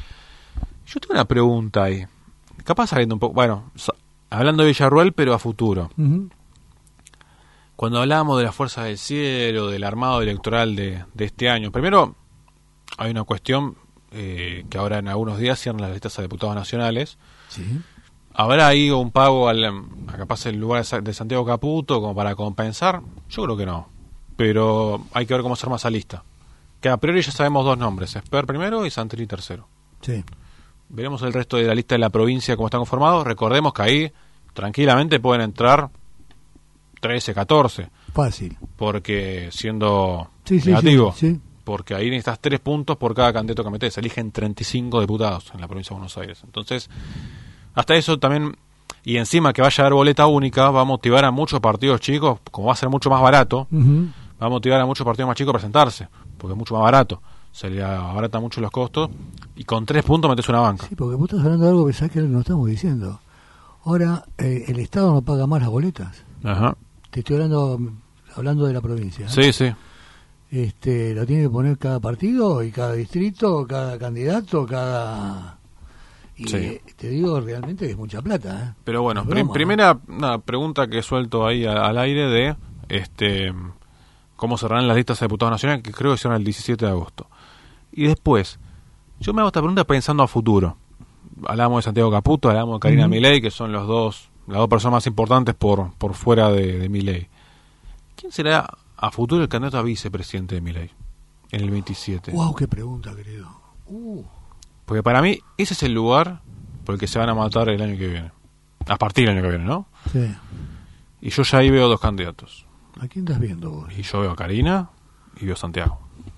Yo tengo una pregunta ahí. Capaz saliendo un poco... Bueno, sa- hablando de Villarroel, pero a futuro. Ujú. Cuando hablamos de las fuerzas del cielo, del armado electoral de, de este año, primero hay una cuestión eh, que ahora en algunos días cierran las listas a diputados nacionales. Sí. ¿Habrá ido un pago al, a capaz el lugar de Sa- de Santiago Caputo como para compensar? Yo creo que no. Pero hay que ver cómo se arma esa lista. Que a priori ya sabemos dos nombres, Esper primero y Santilli tercero. Sí. Veremos el resto de la lista de la provincia cómo está conformado. Recordemos que ahí tranquilamente pueden entrar trece, catorce, Fácil. porque siendo Sí, sí, negativo, sí, sí. porque ahí necesitas tres puntos por cada candidato que metes. Se eligen treinta y cinco diputados en la provincia de Buenos Aires. Entonces, hasta eso también, y encima que vaya a haber boleta única, va a motivar a muchos partidos chicos, como va a ser mucho más barato, Ujú. va a motivar a muchos partidos más chicos a presentarse, porque es mucho más barato. Se le abarata mucho los costos, y con tres puntos metes una banca. Sí, porque vos estás hablando de algo que sabes que no estamos diciendo. Ahora, eh, el Estado no paga más las boletas. Ajá. Te estoy hablando hablando de la provincia. ¿eh? Sí, sí. Este, lo tiene que poner cada partido y cada distrito, cada candidato, cada... Y Sí. eh, te digo realmente que es mucha plata. ¿eh? Pero bueno, Es prim- broma, primera una pregunta que suelto ahí a- al aire de este cómo cerrarán las listas de diputados nacionales, que creo que serán el diecisiete de agosto. Y después, yo me hago esta pregunta pensando a futuro. Hablamos de Santiago Caputo, hablamos de Karina Ujú. Milei, que son los dos, las dos personas más importantes por, por fuera de, de Milei. ¿Quién será a futuro el candidato a vicepresidente de Milei en el veintisiete? Wow, qué pregunta, querido. Uh, Porque para mí ese es el lugar por el que se van a matar el año que viene. A partir del año que viene, ¿no? sí. Y yo ya ahí veo dos candidatos. ¿A quién estás viendo vos? Y yo veo a Karina y veo a Santiago.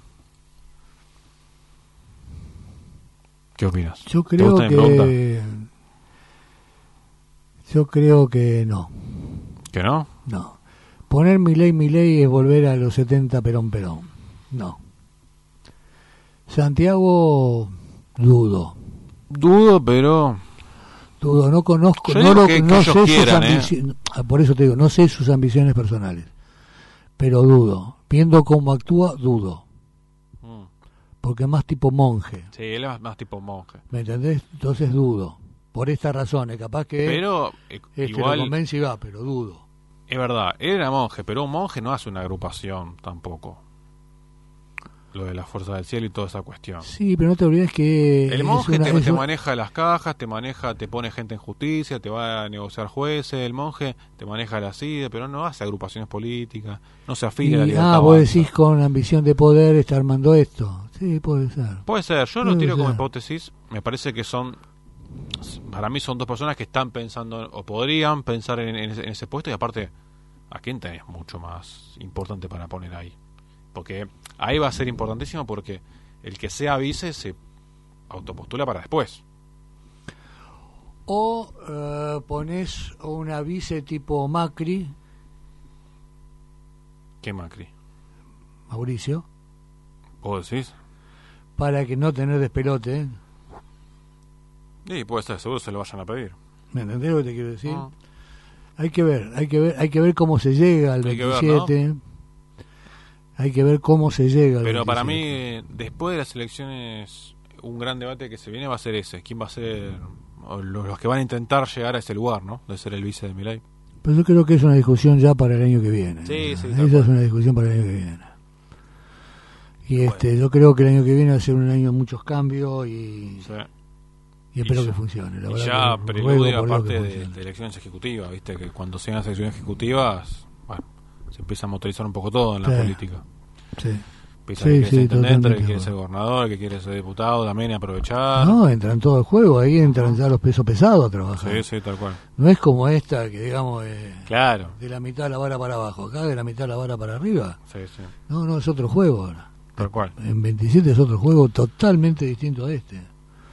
¿Qué opinas? Yo ¿Te creo gusta mi pregunta? que... Yo creo que no. ¿Que no? No. Poner Milei Milei es volver a los setenta Perón Perón. No. Santiago, dudo. Dudo, pero... dudo, no conozco, Yo no, digo lo, que- que no ellos sé sus quieran, ¿eh? ambiciones, por eso te digo, no sé sus ambiciones personales, pero dudo, viendo cómo actúa, dudo, Mm. porque es más tipo monje, Sí, él es más, más tipo monje. ¿me entendés? Entonces dudo, por estas razones, capaz que Pero eh, este igual, lo convence y va, pero dudo. es verdad, él era monje, pero un monje no hace una agrupación tampoco. Lo de la fuerza del cielo y toda esa cuestión. Sí, pero no te olvides que El es monje una- te, es te un- maneja las cajas, te maneja, te pone gente en justicia, te va a negociar jueces, el monje te maneja la C I D E, pero no hace agrupaciones políticas, no se afilia a la y- libertad ah, vos avanza. decís con ambición de poder está armando esto. Sí, puede ser. Puede ser, yo lo Puede tiro como ser. hipótesis, me parece que son, para mí son dos personas que están pensando, o podrían pensar en, en ese, en ese puesto, y aparte, ¿a quién tenés mucho más importante para poner ahí? Porque ahí va a ser importantísimo porque el que sea vice se autopostula para después. O eh, pones una vice tipo Macri, ¿Qué Macri? Mauricio, ¿Vos decís? para que no tener despelote. ¿eh? Sí, puede ser, seguro se lo vayan a pedir. ¿Me entendés lo que te quiero decir? Ah. Hay que ver, hay que ver, hay que ver cómo se llega al Hay que ver, veintisiete. Hay que ver cómo se llega al Pero para veintisiete. mí, después de las elecciones, un gran debate que se viene va a ser ese. ¿Quién va a ser o los, los que van a intentar llegar a ese lugar, ¿no? De ser el vice de Milei. Pero yo creo que es una discusión ya para el año que viene. Sí, ¿no? sí, tal Esa es cual. una discusión para el año que viene. Y este, yo creo que el año que viene va a ser un año de muchos cambios y, Sí. y espero Y que ya- funcione. La Y verdad ya que preludio ruego por Dios aparte que de, funcione. de elecciones ejecutivas, ¿viste? Que cuando sean las elecciones ejecutivas, bueno, se empieza a motorizar un poco todo en la Sí. política. Sí. Empieza Sí, el que quiere sí, ser intendente, el que totalmente, quiere ser bueno. gobernador, el que quiere ser diputado también y aprovechar. No, entran todo el juego, ahí entran ya los pesos pesados a trabajar. Sí, sí, tal cual. No es como esta que digamos eh, Claro. de la mitad de la vara para abajo, acá de la mitad de la vara para arriba. Sí, sí, No, no, es otro juego ahora. tal cual. En veintisiete es otro juego totalmente distinto a este.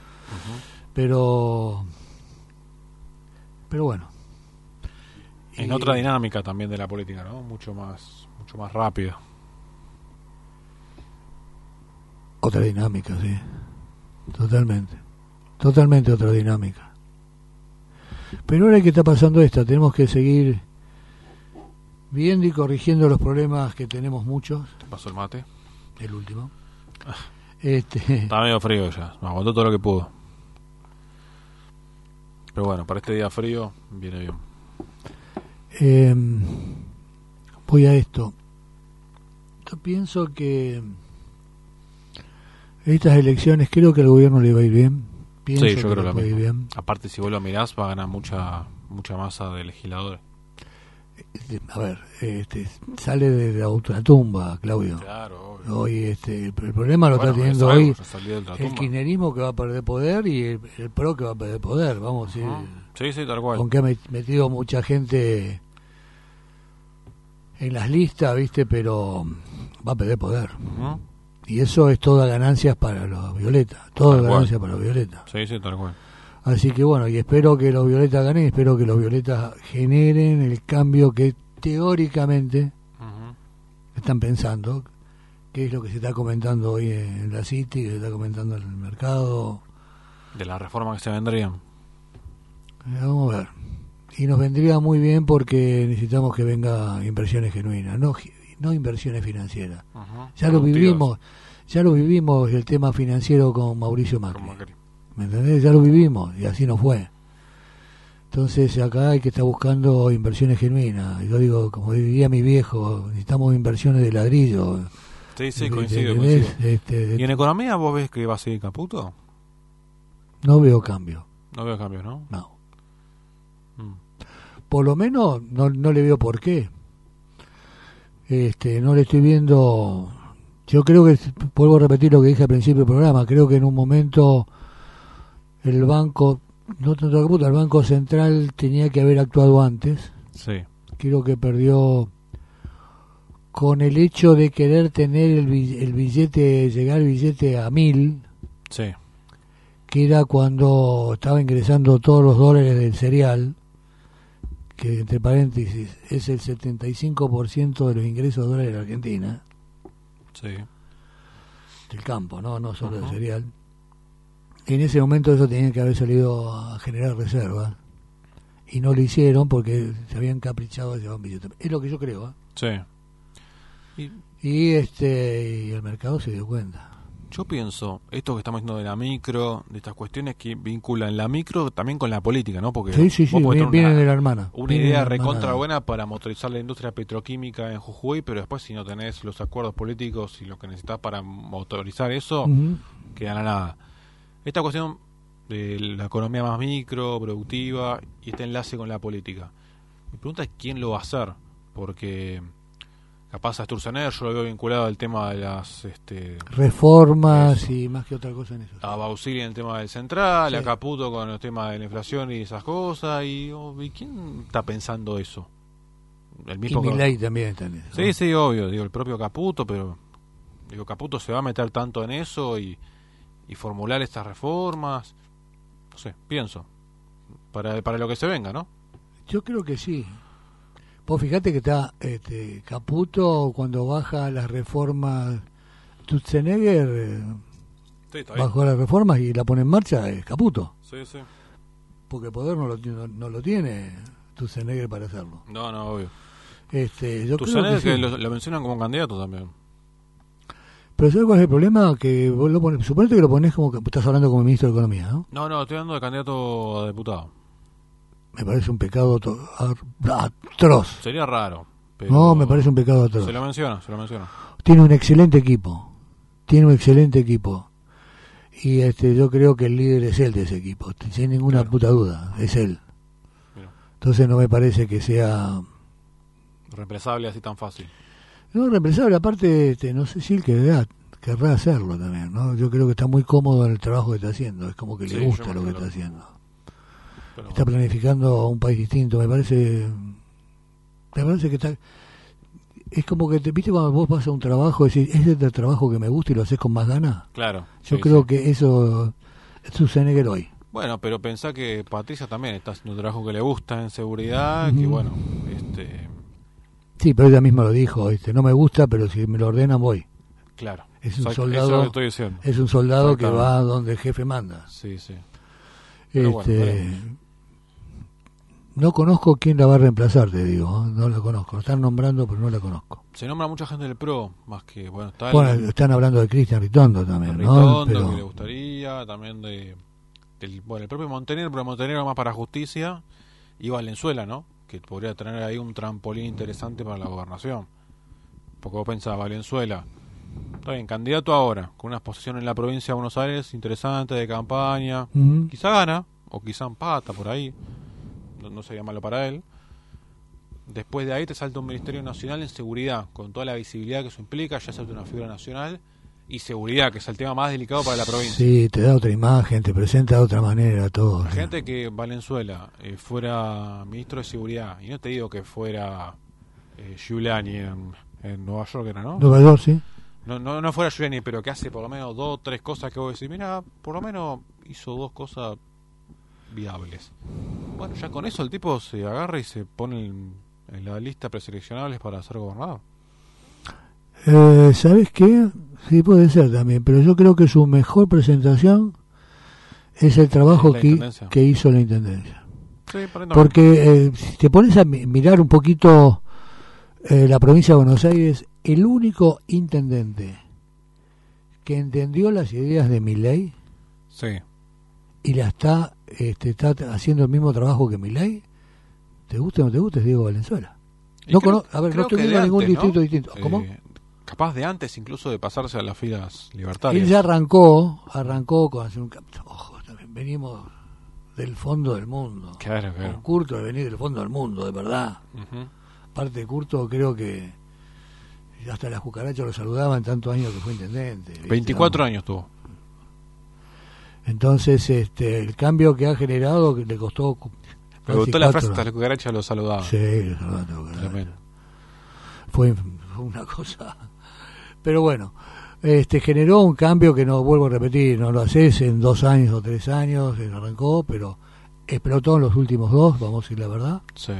Pero pero bueno. En Y- otra dinámica también de la política, ¿no? Mucho más, mucho más rápida. Otra dinámica, sí. Totalmente. Totalmente otra dinámica. Pero ahora que está pasando esta, tenemos que seguir viendo y corrigiendo los problemas que tenemos muchos. ¿Te pasó el mate? El último. Este, Está medio frío ya, me aguantó todo lo que pudo. Pero bueno, para este día frío viene bien. eh, voy a esto. Yo pienso que estas elecciones creo que al gobierno le va a ir bien. Pienso Sí, yo que creo le lo puede ir mismo. bien. Aparte, si vos lo mirás, va a ganar mucha mucha masa de legisladores. Este, A ver, este, sale de la ultratumba, Claudio. Claro, obvio. Hoy este, el, el problema lo Bueno, está teniendo es algo, hoy ya salió de la el tumba. kirchnerismo, que va a perder poder, y el, el PRO, que va a perder poder. Vamos a decir, Ajá. Sí, sí, tal cual. aunque ha met- metido mucha gente en las listas, ¿viste? Pero va a perder poder. Ujú. Y eso es toda ganancias para los violetas. Toda Tal cual. ganancias para los violetas. Sí, sí, tal cual. Así que bueno, y espero que los violetas ganen, espero que los violetas generen el cambio que teóricamente Ujú. están pensando, que es lo que se está comentando hoy en la City, que se está comentando en el mercado. De las reformas que se vendrían. Eh, Vamos a ver. Y nos vendría muy bien porque necesitamos que venga inversiones genuinas, no gi- no inversiones financieras. Ujú. Ya lo Productivas, vivimos, ya lo vivimos el tema financiero con Mauricio Macri. con Macri. ¿Me entendés? Ya lo vivimos y así no fue. Entonces acá hay que estar buscando inversiones genuinas. Yo digo, como diría mi viejo, necesitamos inversiones de ladrillo. Sí, sí, ¿Me coincido, entendés? coincido. Este, ¿Y en economía vos ves que va a seguir Caputo? no veo cambio, No veo cambios, ¿no? no. Mm. Por lo menos no, no le veo por qué. Este, no le estoy viendo. Yo creo que, vuelvo a repetir lo que dije al principio del programa, creo que en un momento el banco, no tanto Caputo, el Banco Central tenía que haber actuado antes. Sí. Creo que perdió con el hecho de querer tener el, bi- el billete, llegar el billete a mil, Sí. que era cuando estaba ingresando todos los dólares del cereal, que entre paréntesis es el setenta y cinco por ciento de los ingresos de dólares de la Argentina, Sí. del campo, no no solo Ajá. del cereal. En ese momento eso tenía que haber salido a generar reserva. Y no lo hicieron porque se habían caprichado de llevar un billete. Es lo que yo creo. ¿eh? Sí. Y Y este y el mercado se dio cuenta. yo pienso, esto que estamos diciendo de la micro, de estas cuestiones que vinculan la micro también con la política, ¿no? Porque Sí, sí, sí, vos podés viene, tener viene una, de la hermana. una Viene de idea la hermana. recontra buena para motorizar la industria petroquímica en Jujuy, pero después si no tenés los acuerdos políticos y lo que necesitas para motorizar eso, Ujú. queda a nada. Esta cuestión de la economía más micro, productiva, y este enlace con la política. Mi pregunta es quién lo va a hacer, porque capaz a Sturzenegger yo lo veo vinculado al tema de las... este Reformas Eso. y más que otra cosa en eso. a Bausili en el tema del central, Sí. a Caputo con el tema de la inflación y esas cosas, y, oh, ¿y quién está pensando eso? El Y mismo que- Milei también está en eso. Sí, sí, obvio, digo, el propio Caputo, pero digo, Caputo se va a meter tanto en eso y, y formular estas reformas, no sé, pienso, para, para lo que se venga, ¿no? Yo creo que sí. Vos fíjate que está este, Caputo cuando baja las reformas. Sturzenegger eh, Sí, está bien. bajó las reformas y la pone en marcha, es Caputo. Sí, sí. Porque el poder no lo, no, no lo tiene Sturzenegger para hacerlo. No, no, obvio. Este, yo Tu creo que, que sí. lo, lo mencionan como candidato también. Pero ¿sabes cuál es el problema? Que vos lo pones, suponete que lo pones como que estás hablando como ministro de Economía, ¿no? No, no, estoy hablando de candidato a diputado. Me parece un pecado to- ar- atroz. Sería raro. Pero No, me parece un pecado atroz. Se lo menciona, se lo menciona. Tiene un excelente equipo. Tiene un excelente equipo. Y este yo creo que el líder es él de ese equipo. Sin ninguna Claro. puta duda. Es él. Mira, Entonces no me parece que sea... reemplazable así tan fácil. No, reemplazable. Aparte, este, no sé si él querrá, querrá hacerlo también, ¿no? Yo creo que está muy cómodo en el trabajo que está haciendo. Es como que Sí, le gusta yo lo que imagino. está haciendo. Pero, Está planificando un país distinto. Me parece... Me parece que está... Es como que, te viste, cuando vos vas a un trabajo, decís, ese es el trabajo que me gusta y lo haces con más ganas. claro. Yo sí, creo sí. que eso es Sturzenegger hoy. Bueno, pero pensá que Patricia también está haciendo un trabajo que le gusta en seguridad, que Ujú. bueno, este, Sí, pero ella misma lo dijo, este, no me gusta, pero si me lo ordenan voy. claro. Es un Exacto, soldado- eso es lo que estoy diciendo. Es un soldado que Exactamente. va donde el jefe manda. Sí, sí. Pero bueno, Este, veremos. no conozco quién la va a reemplazar, te digo, ¿eh? No la conozco. Lo están nombrando, pero no la conozco. Se nombra mucha gente del PRO, más que, bueno, está Bueno, el, están hablando de Cristian Ritondo también, de ¿no? Ritondo, que le Pero, gustaría, también de, del, bueno, el propio Montenegro, pero Montenegro más para justicia, y Valenzuela, ¿no? Que podría tener ahí un trampolín interesante para la gobernación. Porque vos pensás, Valenzuela, está bien, candidato ahora, con una exposición en la provincia de Buenos Aires interesante, de campaña, Ujú. quizá gana, o quizá empata por ahí, no, no sería malo para él. Después de ahí te salta un Ministerio Nacional en seguridad, con toda la visibilidad que eso implica, ya salta una figura nacional, y seguridad, que es el tema más delicado para la provincia. Sí, te da otra imagen, te presenta de otra manera todo. sí. Gente que Valenzuela eh, fuera ministro de seguridad, y no te digo que fuera eh, Giuliani en, en Nueva York, era, ¿no? Nueva York, sí. No, no, no fuera Giuliani, pero que hace por lo menos dos o tres cosas que vos decís, mira, por lo menos hizo dos cosas viables. Bueno, ya con eso el tipo se agarra y se pone en, en la lista preseleccionables para ser gobernador. Eh, ¿Sabes qué? Sí, puede ser también, pero yo creo que su mejor presentación es el trabajo La que, intendencia. que hizo la Intendencia. Sí, aparentemente. Porque eh, si te pones a mi- mirar un poquito eh, la provincia de Buenos Aires, el único intendente que entendió las ideas de Milei Sí. y la está, este, está haciendo el mismo trabajo que Milei, te guste o no te guste, es Diego Valenzuela. Y No creo- cono- a ver, no creo estoy que viendo de ningún antes, ¿no? distrito distinto. ¿Cómo? Eh, capaz de antes incluso de pasarse a las filas libertarias. Él ya arrancó, arrancó con hacer un... cap- Ojo, también venimos del fondo del mundo. Claro, Con claro. Curto de venir del fondo del mundo, de verdad. Ujú. Aparte de Curto, creo que hasta las cucarachas lo saludaban tantos años que fue intendente. ¿viste? veinticuatro ¿No? años tuvo. Entonces, este, el cambio que ha generado que le costó... cu- Me casi gustó la frase, cuatro- hasta la cucaracha lo saludaba. Sí, lo saludaban a las cucarachas. Tremendo. Fue, fue una cosa... Pero bueno, este generó un cambio que no vuelvo a repetir, no lo haces en dos años o tres años, se arrancó, pero explotó en los últimos dos, vamos a decir la verdad. Sí.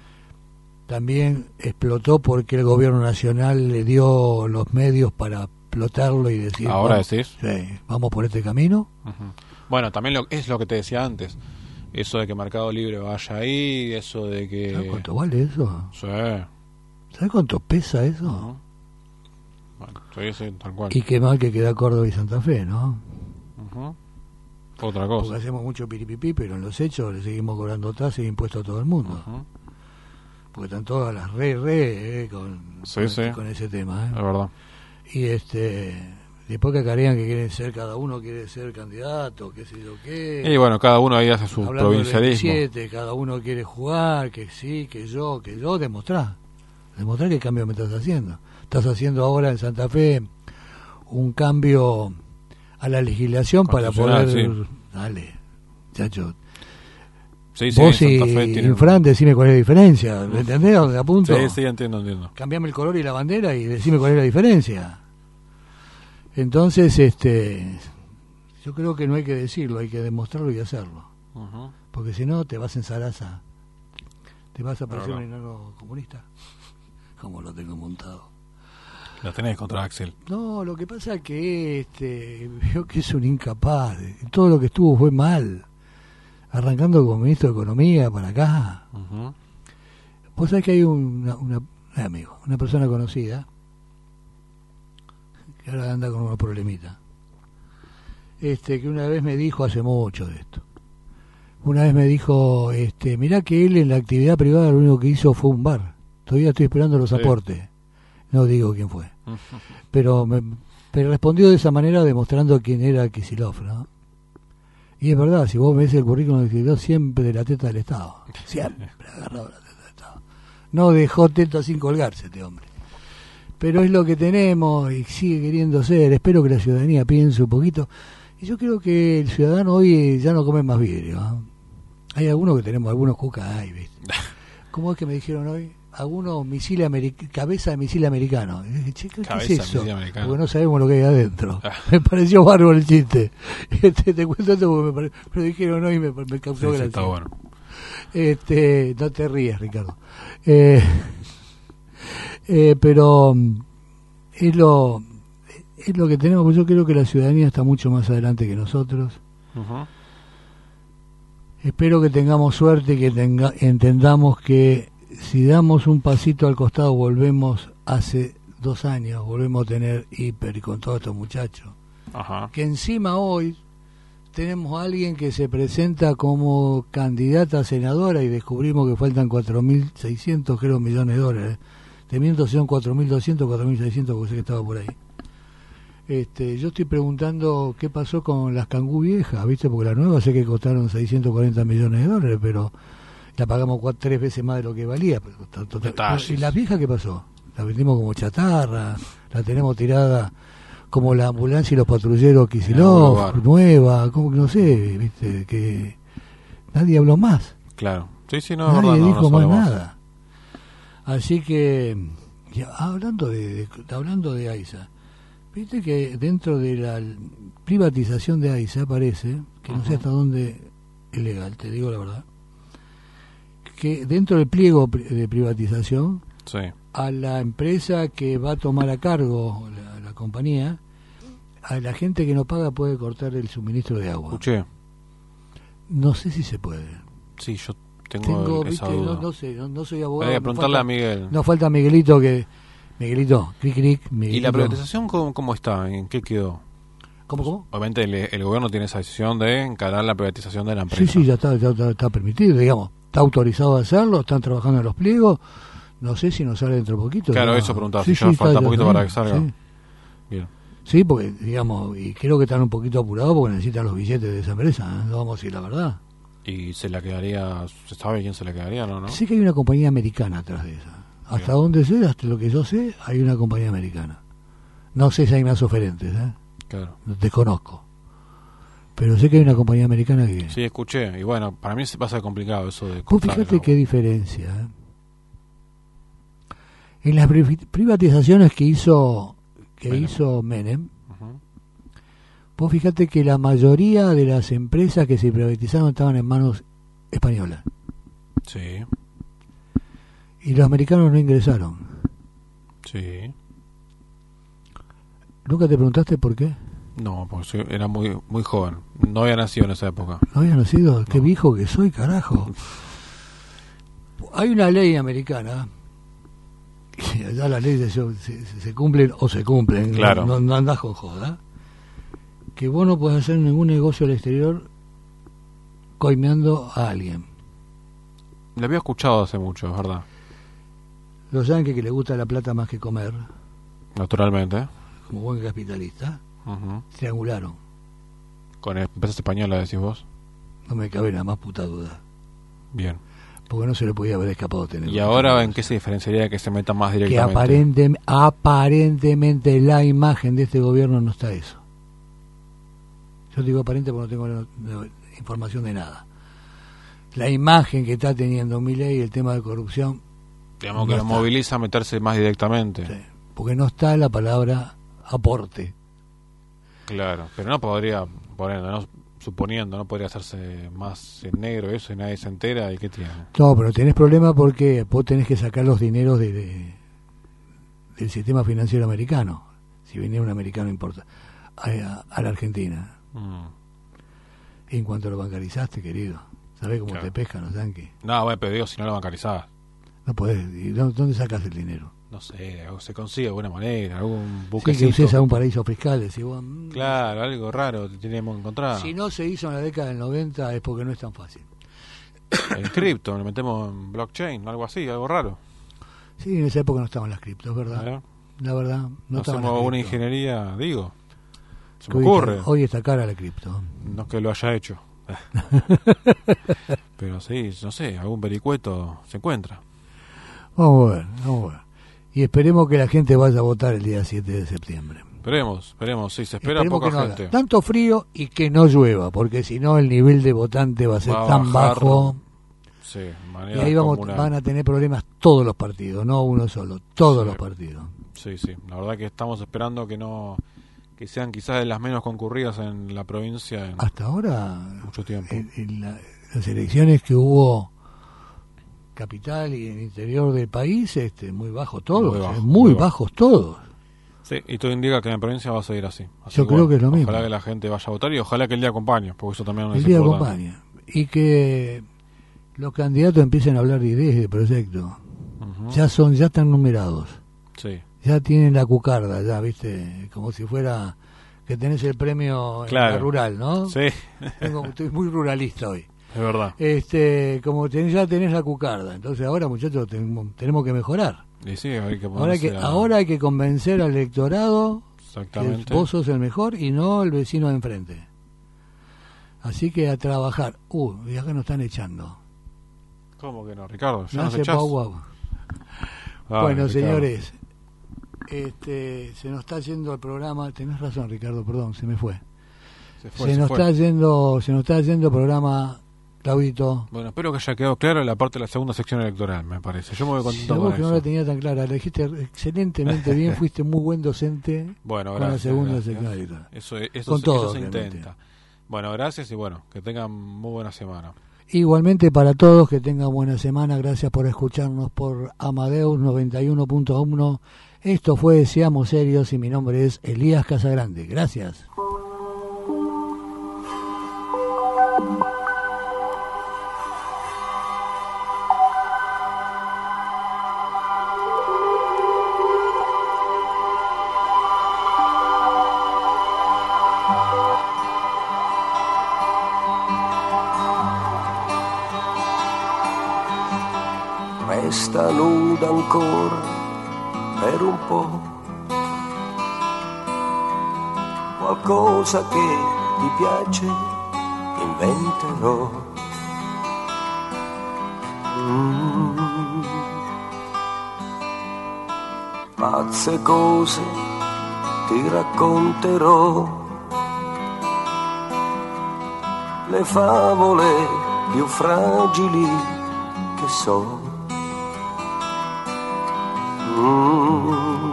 También explotó porque el gobierno nacional le dio los medios para explotarlo y decir, Ahora vamos, decís. sí, vamos por este camino. Ujú. Bueno, también lo, es lo que te decía antes. Eso de que Mercado Libre vaya ahí, eso de que... ¿Sabes cuánto vale eso? Sí. ¿Sabes cuánto pesa eso? Ujú. Bueno, sí, sí, tal cual. Y qué mal que queda Córdoba y Santa Fe, ¿no? Ujú. Otra Porque cosa. hacemos mucho piripipí, pero en los hechos le seguimos cobrando tasas y impuestos a todo el mundo. Ujú. Porque están todas las re, re, eh, con, Sí, con, sí. con ese tema. ¿eh? Es verdad. Y este, después que carean que quieren ser, cada uno quiere ser candidato, qué sé yo qué. Y bueno, cada uno ahí hace su Hablando del provincialismo. veintisiete, cada uno quiere jugar, que sí, que yo, que yo, demostrá. Demostrá qué cambio me estás haciendo. Estás haciendo ahora en Santa Fe un cambio a la legislación para poder... Constitucional, sí. Dale, chacho. Sí, sí, Vos en y Santa Fe tiene- Infran, decime cuál es la diferencia. ¿Me entendés a dónde apunto? Sí, sí, entiendo, entiendo. Cambiame el color y la bandera y decime cuál es la diferencia. Entonces, este, yo creo que no hay que decirlo, hay que demostrarlo y hacerlo. Ujú. Porque si no, te vas en zaraza. Te vas a parecer Claro. un enano comunista. Como lo tengo montado. La tenés contra Axel. No, lo que pasa es que este, veo que es un incapaz. Todo lo que estuvo fue mal. Arrancando como ministro de Economía para acá. Ujú. Vos sabés que hay una, una, un amigo, una persona conocida, que ahora anda con unos problemitas. Este, que una vez me dijo, hace mucho de esto, una vez me dijo, este, mirá que él en la actividad privada lo único que hizo fue un bar. Todavía estoy esperando los Sí. aportes. No digo quién fue. Ujú. Pero me, me respondió de esa manera demostrando quién era Kicillof, ¿no? Y es verdad, si vos ves el currículum de Kicillof, siempre de la teta del Estado. Siempre agarrado la teta del Estado. No dejó teta sin colgarse este hombre. Pero es lo que tenemos y sigue queriendo ser. Espero que la ciudadanía piense un poquito. Y yo creo que el ciudadano hoy ya no come más vidrio. ¿eh? Hay algunos que tenemos, algunos cucas hay, ¿viste? ¿Cómo es que me dijeron hoy? Algunos misiles americ- cabeza de misil americano. Y dije, che, ¿qué, qué Cabeza es de eso? misil americano. Porque no sabemos lo que hay adentro. Ah. Me pareció bárbaro el chiste. Este, te cuento esto porque me, pare- me lo dijeron hoy y me, me causó Sí, sí, gracia. está bueno. Este, no te ríes, Ricardo. Eh, eh, pero mm, es lo es lo que tenemos, pues yo creo que la ciudadanía está mucho más adelante que nosotros. Ujú. Espero que tengamos suerte y que tenga, entendamos que si damos un pasito al costado volvemos hace dos años, volvemos a tener hiper y con todos estos muchachos. Ajá. Que encima hoy tenemos a alguien que se presenta como candidata a senadora y descubrimos que faltan cuatro mil seiscientos creo millones de dólares. Te miento, son cuatro mil doscientos, cuatro mil seiscientos, porque sé que estaba por ahí. Este, yo estoy preguntando qué pasó con las cangú viejas, ¿viste? Porque las nuevas sé que costaron seiscientos cuarenta millones de dólares, pero la pagamos cuatro, tres veces más de lo que valía. Pero, to- to- Detalles. ¿Y las viejas qué pasó? La vendimos como chatarra, la tenemos tirada como la ambulancia y los patrulleros En algún Kicillof, lugar. nueva, como que no sé, ¿viste? Que nadie habló más. Claro. Sí, sí, no, es Nadie verdad. No, dijo no más sabemos. nada. Así que, ya, hablando de, de- hablando de AISA, viste que dentro de la privatización de AISA aparece, que no sé Ujú. hasta dónde es legal, te digo la verdad, que dentro del pliego pri- de privatización, Sí. a la empresa que va a tomar a cargo la, la compañía, a la gente que no paga puede cortar el suministro de agua. Escuché. No sé si se puede. Sí, yo tengo, Tengo, esa viste, duda. no, no sé, no, no soy abogado. Hay que no preguntarle falta- a Miguel. No falta Miguelito que... Miguelito, cric, cric, ¿Y Miguelito. la privatización cómo, cómo está? ¿En qué quedó? ¿Cómo, cómo? Obviamente el, el gobierno tiene esa decisión de encarar la privatización de la empresa. Sí, sí, ya está, ya está, está permitido, digamos. Está autorizado a hacerlo, están trabajando en los pliegos. No sé si nos sale dentro de poquito. Claro, ya. eso preguntaba, si ya falta poquito para que salga. Sí. Bien. Sí, porque, digamos, y creo que están un poquito apurados porque necesitan los billetes de esa empresa, ¿eh? No vamos a decir la verdad. ¿Y se la quedaría? ¿Se sabe quién se la quedaría no? no? Sé que hay una compañía americana atrás de esa. Hasta Bien. donde sé, hasta lo que yo sé, hay una compañía americana. No sé si hay más oferentes, ¿eh? Claro. Desconozco. Pero sé que hay una compañía americana que... Sí, escuché. Y bueno, para mí se pasa complicado eso de... Vos cortar el fíjate agua. qué diferencia. ¿eh? En las pri- privatizaciones que hizo que Menem. hizo Menem, Ujú. vos fíjate que la mayoría de las empresas que se privatizaron estaban en manos españolas. Sí, Y los americanos no ingresaron. sí. ¿Nunca te preguntaste por qué? No, porque soy- era muy muy joven. No había nacido en esa época. ¿No había nacido? Qué viejo que soy, carajo. Hay una ley americana, y allá las leyes se, se- se cumplen o se cumplen, no- Claro. no, no andás con joda, que vos no podés hacer ningún negocio al exterior coimeando a alguien. Lo había escuchado hace mucho, es verdad. Los yanquis, que les gusta la plata más que comer, Naturalmente. ¿eh? como buen capitalista, Ujú. triangularon. Con empresas españolas, decís vos. No me cabe la más puta duda. Bien. Porque no se le podía haber escapado tener. ¿Y ahora en qué se diferenciaría de que se meta más Que directamente? aparente, aparentemente la imagen de este gobierno no está eso. Yo digo aparente porque no tengo la- la información de nada. La imagen que está teniendo Milei, el tema de corrupción, Digamos no que lo está. moviliza a meterse más directamente. sí, porque no está la palabra aporte. Claro, pero no podría, poniendo, no, suponiendo, no podría hacerse más en negro eso y nadie se entera. ¿Y qué tiene? No, pero tenés problema porque vos tenés que sacar los dineros de, de- del sistema financiero americano. Si viene un americano importa a, a- a la Argentina. Mm. En cuanto lo bancarizaste, querido, ¿sabés cómo Claro. te pescan los yanquis? No, bueno, pero digo, si no lo bancarizás, No podés. ¿Y dó- dónde sacas el dinero? no sé, algo se consigue de buena manera, algún Sí, buquecito. que uses a un paraíso fiscal. Decís, vos, mm, Claro, algo raro que teníamos que encontrar. si no se hizo en la década del noventa es porque no es tan fácil. En cripto, lo metemos en blockchain, algo así, algo raro. Sí, en esa época no estaban las criptos, ¿verdad? ¿verdad? La verdad, no, No estaban hacemos las una criptos. ingeniería, digo. Se Que me hoy ocurre. está- hoy está cara la cripto. No es que lo haya hecho. Pero sí, no sé, algún vericueto se encuentra. Vamos a ver, vamos a ver. Y esperemos que la gente vaya a votar el día siete de septiembre. Esperemos, esperemos, sí, se espera Esperemos poca que no gente. haga tanto frío y que no llueva, porque si no el nivel de votante va a ser Va a tan bajar, bajo. Sí, de Y manera ahí vamos, descomunal. van a tener problemas todos los partidos, no uno solo, todos Sí. los partidos. Sí, sí, la verdad que estamos esperando que no que sean quizás de las menos concurridas en la provincia en Hasta ahora, mucho tiempo. en, en la- las elecciones que hubo capital y en el interior del país, este, muy bajos todos, Muy eh, bajo, muy, muy bajo. bajos todos. Sí, y todo indica que en la provincia va a seguir así. Así Yo creo que es lo mismo. Ojalá que la gente vaya a votar y ojalá que el día acompañe, porque eso también El es día importante. acompaña. Y que los candidatos empiecen a hablar de ideas y de proyectos. Ujú. Ya son, ya están numerados. Sí, Ya tienen la cucarda, ya, viste, como si fuera que tenés el premio en Claro. la rural, ¿no? sí, Tengo- estoy muy ruralista hoy. es verdad. Este, como tenés, ya tenés la cucarda, entonces ahora, muchachos, tenemos, tenemos que mejorar. Y sí, hay que Ahora hay que, ponerse a- ahora hay que convencer al electorado que exactamente. vos sos el mejor y no el vecino de enfrente. Así que a trabajar. Uh, y acá nos están echando. ¿Cómo que no, Ricardo? ¿Ya Me nos hace echás? guau, guau. Ay, Bueno, Ricardo. señores, este, se nos está yendo el programa. Tenés razón, Ricardo, perdón, se me fue. Se fue, se se nos fue. está yendo, se nos está yendo el programa, Claudito. Bueno, espero que haya quedado claro la parte de la segunda sección electoral, me parece. Yo me voy contento Vos con que no eso. la tenía tan clara, la dijiste excelentemente bien, fuiste muy buen docente Bueno, con la gracias. segunda gracias. sección electoral. Eso, eso, Con se- todo, eso se obviamente. intenta. Bueno, gracias y bueno, que tengan muy buena semana. Igualmente para todos, que tengan buena semana. Gracias por escucharnos por Amadeus noventa y uno punto uno. Esto fue Seamos Serios y mi nombre es Elías Casagrande. Gracias. Resta nuda ancora per un po', qualcosa che ti piace inventerò. Mm. Pazze cose ti racconterò, le favole più fragili che so. Mm.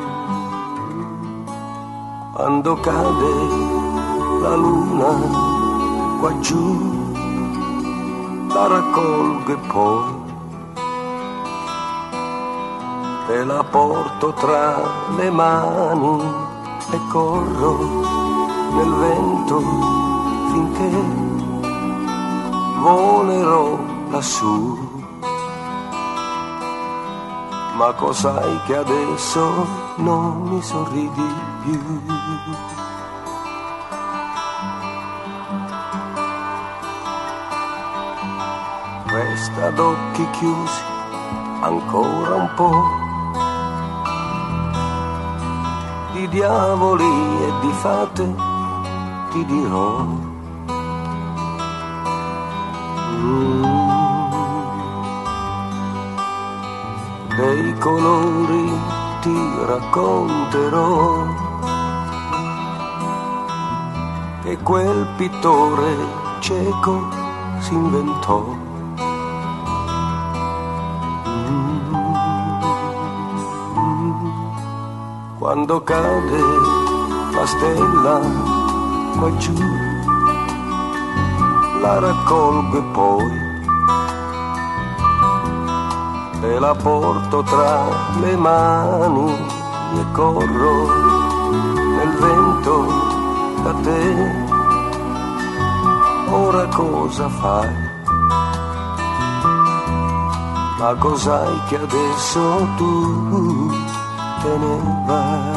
Quando cade la luna qua giù, la raccolgo e poi te la porto tra le mani e corro nel vento finché volerò lassù. Ma cos'hai che adesso non mi sorridi più? Resta ad occhi chiusi ancora un po' di diavoli e di fate ti dirò. Mm. Dei colori ti racconterò che quel pittore cieco si inventò. Quando cade la stella qua giù, la raccolgo e poi te la porto tra le mani e corro nel vento da te. Ora cosa fai? Ma cos'hai che adesso tu te ne vai?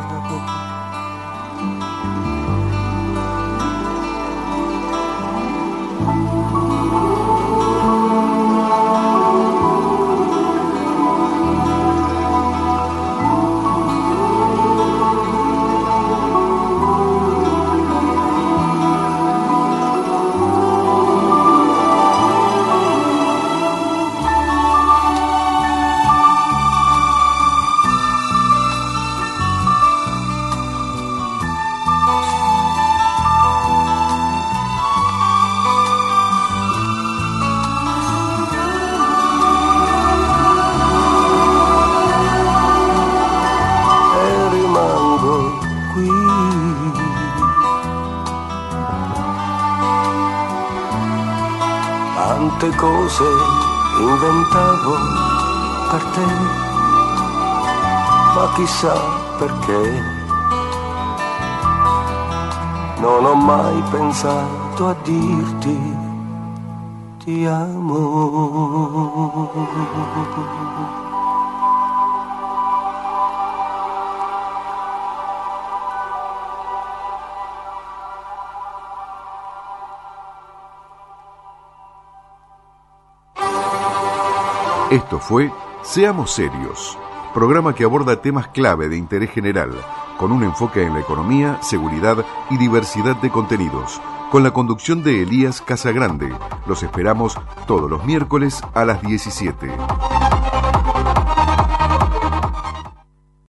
Tante cose inventavo per te, ma chissà perché non ho mai pensato a dirti ti amo. Esto fue Seamos Serios, programa que aborda temas clave de interés general, con un enfoque en la economía, seguridad y diversidad de contenidos, con la conducción de Elías Casagrande. Los esperamos todos los miércoles a las diecisiete.